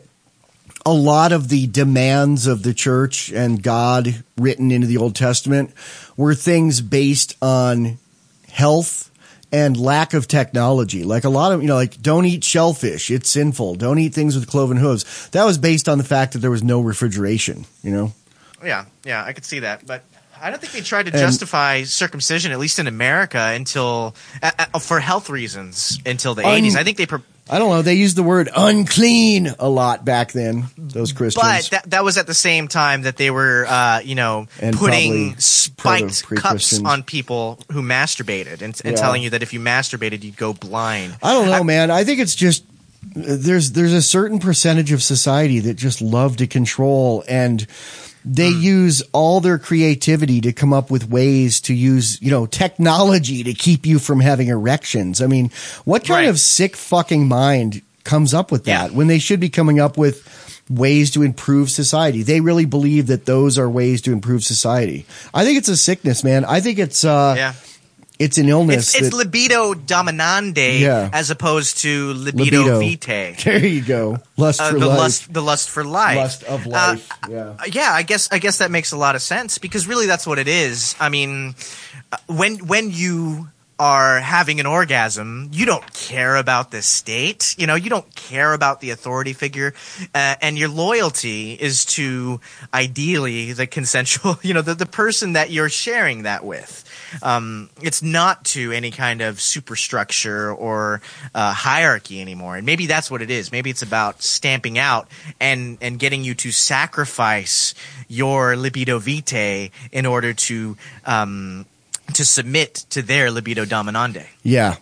S3: a lot of the demands of the church and God written into the Old Testament were things based on health and lack of technology. Like a lot of, you know, like don't eat shellfish. It's sinful. Don't eat things with cloven hooves. That was based on the fact that there was no refrigeration, you know?
S4: Yeah, yeah, I could see that, but I don't think they tried to
S3: And-
S4: justify circumcision, at least in America, until uh, uh, for health reasons until the
S3: Un-
S4: eighties. I think they. Pro-
S3: I don't know. They used the word unclean a lot back then, those Christians.
S4: But that that was at the same time that they were, uh, you know,
S3: And
S4: putting
S3: probably
S4: spiked
S3: proto-
S4: cups
S3: pre-Christians.
S4: on people who masturbated and, and
S3: Yeah.
S4: telling you that if you masturbated, you'd go blind.
S3: I don't know, man. I think it's just there's there's a certain percentage of society that just love to control, and they
S4: Hmm.
S3: use all their creativity to come up with ways to use, you know, technology to keep you from having erections. I mean, what kind
S4: Right.
S3: of sick fucking mind comes up with that
S4: Yeah.
S3: when they should be coming up with ways to improve society? They really believe that those are ways to improve society. I think it's a sickness, man. I think it's uh
S4: Yeah.
S3: it's an illness.
S4: It's, it's
S3: that-
S4: libido dominandi
S3: Yeah.
S4: as opposed to libido,
S3: Libido.
S4: vitae.
S3: There you go. Lust
S4: Uh,
S3: for
S4: the
S3: life.
S4: lust, the lust for life,
S3: Lust of life. yeah.
S4: Uh, yeah, I guess I guess that makes a lot of sense because really that's what it is. I mean, uh, when when you are having an orgasm, you don't care about the state. You know, you don't care about the authority figure, uh, and your loyalty is to ideally the consensual. You know, the the person that you're sharing that with. Um, it's not to any kind of superstructure or uh, hierarchy anymore, and maybe that's what it is. Maybe it's about stamping out and and getting you to sacrifice your libido vitae in order to um, to submit to their libido dominandi.
S3: Yeah.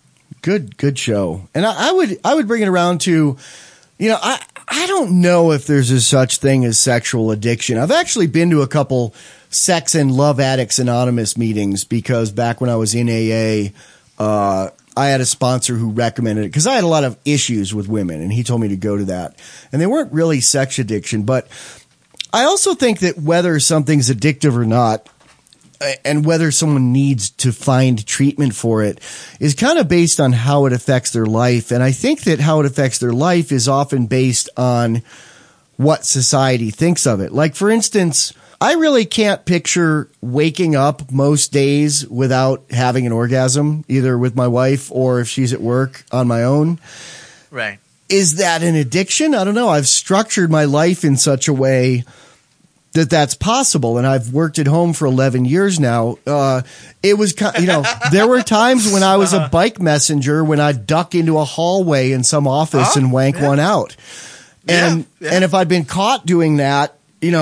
S3: Good, good show. And I, I would, I would bring it around to, you know, I, I don't know if there's a such thing as sexual addiction. I've actually been to a couple sex and love addicts anonymous meetings because back when I was in A A, uh, I had a sponsor who recommended it because I had a lot of issues with women and he told me to go to that. And they weren't really sex addiction, but I also think that whether something's addictive or not, and whether someone needs to find treatment for it is kind of based on how it affects their life. And I think that how it affects their life is often based on what society thinks of it. Like, for instance, I really can't picture waking up most days without having an orgasm, either with my wife or if she's at work on my own.
S4: Right.
S3: Is that an addiction? I don't know. I've structured my life in such a way that that's possible. And I've worked at home for eleven years now. Uh, it was, ki- you know, there were times when I was a bike messenger when I'd duck into a hallway in some office
S4: Oh,
S3: and wank
S4: yeah.
S3: one out. And,
S4: Yeah, yeah.
S3: and if I'd been caught doing that, you know,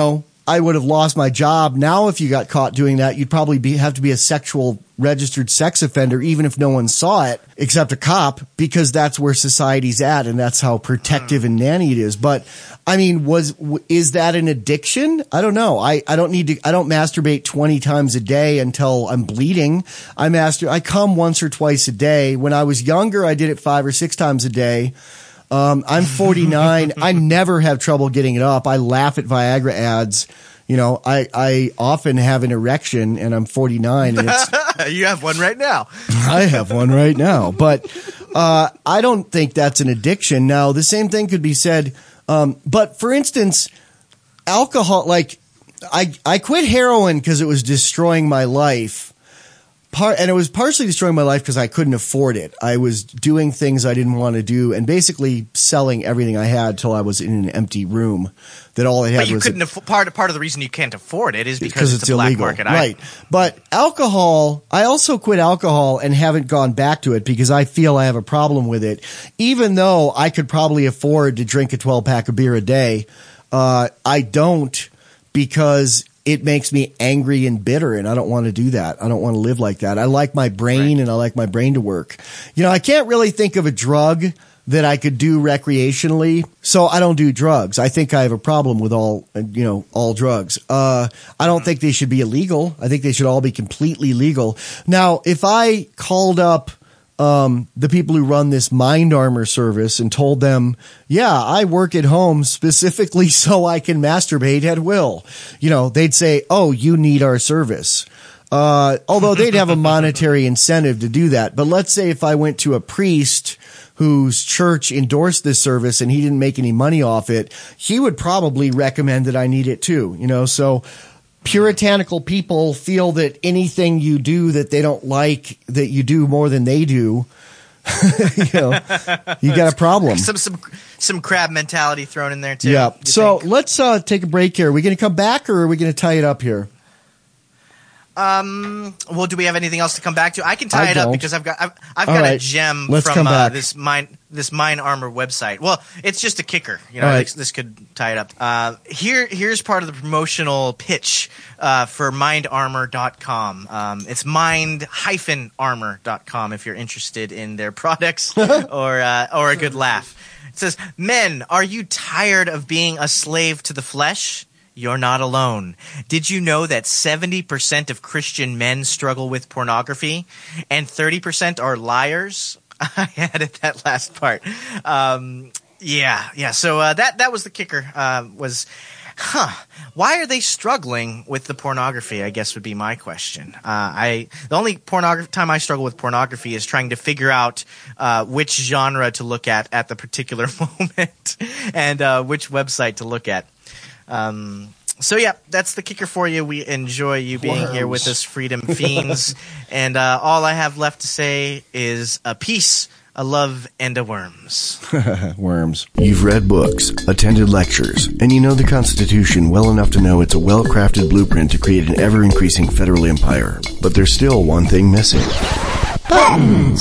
S3: I would have lost my job. Now, if you got caught doing that, you'd probably be, have to be a sexual registered sex offender, even if no one saw it except a cop, because that's where society's at and that's how protective and nanny it is. But I mean, was, is that an addiction? I don't know. I, I don't need to, I don't masturbate twenty times a day until I'm bleeding. I master, I come once or twice a day. When I was younger, I did it five or six times a day. Um, I'm forty-nine. I never have trouble getting it up. I laugh at Viagra ads. You know, I, I often have an erection and I'm forty-nine and it's,
S4: you have one right now.
S3: I have one right now, but, uh, I don't think that's an addiction. Now, the same thing could be said. Um, but for instance, alcohol, like I, I quit heroin because it was destroying my life. Part, and it was partially destroying my life because I couldn't afford it. I was doing things I didn't want to do and basically selling everything I had till I was in an empty room. That all I had
S4: but you
S3: was
S4: couldn't
S3: a,
S4: afford, part part of the reason you can't afford it is because it's,
S3: it's
S4: a black
S3: illegal,
S4: market
S3: right?
S4: item.
S3: But alcohol, I also quit alcohol and haven't gone back to it because I feel I have a problem with it. Even though I could probably afford to drink a twelve pack of beer a day, uh, I don't because it makes me angry and bitter, and I don't want to do that. I don't want to live like that. I like my brain, right. And I like my brain to work. You know, I can't really think of a drug that I could do recreationally, so I don't do drugs. I think I have a problem with all, you know, all drugs. Uh, I don't think they should be illegal. I think they should all be completely legal. Now, if I called up Um, the people who run this Mind Armor service and told them, yeah, I work at home specifically so I can masturbate at will. You know, they'd say, oh, you need our service. Uh, although they'd have a monetary incentive to do that. But let's say if I went to a priest whose church endorsed this service and he didn't make any money off it, he would probably recommend that I need it too, you know, so puritanical people feel that anything you do that they don't like, that you do more than they do, you know, you got a problem.
S4: Some some some crab mentality thrown in there too.
S3: Yeah. So
S4: think?
S3: let's uh, take a break here. Are we going to come back or are we going to tie it up here?
S4: Um. Well, do we have anything else to come back to? I can tie
S3: I
S4: it
S3: don't.
S4: up because I've got I've, I've got
S3: right.
S4: a gem
S3: Let's
S4: from
S3: come
S4: uh,
S3: back.
S4: this Mind this Mind Armor website. Well, it's just a kicker. You know,
S3: All right.
S4: this, this could tie it up. Uh, here here's part of the promotional pitch uh, for mind armor dot com. Um, it's mind dash armor dot com if you're interested in their products or uh, or a good laugh. It says, "Men, are you tired of being a slave to the flesh? You're not alone. Did you know that seventy percent of Christian men struggle with pornography and thirty percent are liars?" I added that last part. Um, yeah, yeah. So uh, that that was the kicker. Uh, was, huh? Why are they struggling with the pornography? I guess would be my question. Uh, I the only pornography time I struggle with pornography is trying to figure out uh, which genre to look at at the particular moment and uh, which website to look at. Um, so yeah, that's the kicker for you. We enjoy you being
S3: Worms.
S4: here with us, Freedom Fiends. And, uh, all I have left to say is a peace, a love, and a worms.
S3: Worms.
S5: You've read books, attended lectures, and you know the Constitution well enough to know it's a well-crafted blueprint to create an ever-increasing federal empire. But there's still one thing missing. Buttons!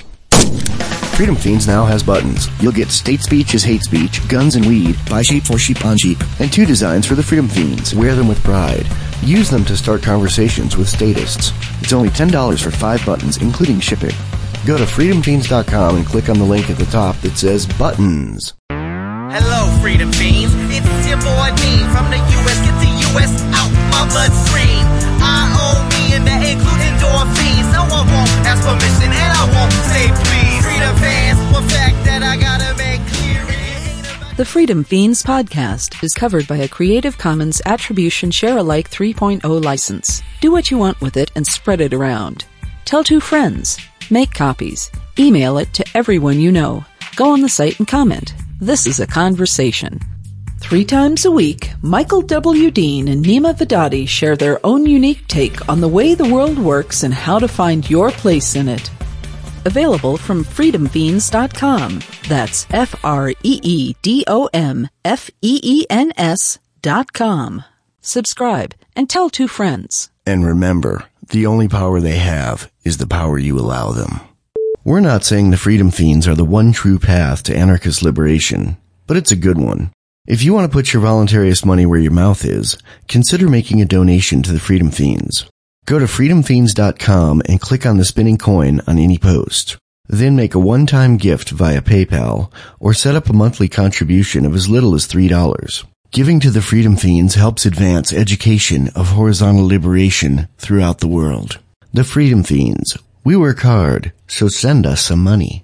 S5: Freedom Fiends now has buttons. You'll get state speech is hate speech, guns and weed, buy sheep for sheep on sheep, and two designs for the Freedom Fiends. Wear them with pride. Use them to start conversations with statists. It's only ten dollars for five buttons, including shipping. Go to freedom fiends dot com and click on the link at the top that says Buttons.
S4: Hello, Freedom Fiends. It's your boy Dean from the U S. Get the U S out my bloodstream. I owe me and that include endorphins. No one won't ask permission and I won't say please. Freedom fans, one fact that I gotta make clear.
S9: The Freedom Fiends podcast is covered by a Creative Commons Attribution Share-alike three point oh license. Do what you want with it and spread it around. Tell two friends. Make copies. Email it to everyone you know. Go on the site and comment. This is a conversation. Three times a week, Michael W. Dean and Nima Vedadi share their own unique take on the way the world works and how to find your place in it. Available from freedom fiends dot com. That's F R E E D O M F E E N S dot com. Subscribe and tell two friends.
S5: And remember, the only power they have is the power you allow them. We're not saying the Freedom Fiends are the one true path to anarchist liberation, but it's a good one. If you want to put your voluntariest money where your mouth is, consider making a donation to the Freedom Fiends. Go to freedom fiends dot com and click on the spinning coin on any post. Then make a one-time gift via PayPal or set up a monthly contribution of as little as three dollars. Giving to the Freedom Fiends helps advance education of horizontal liberation throughout the world. The Freedom Fiends. We work hard, so send us some money.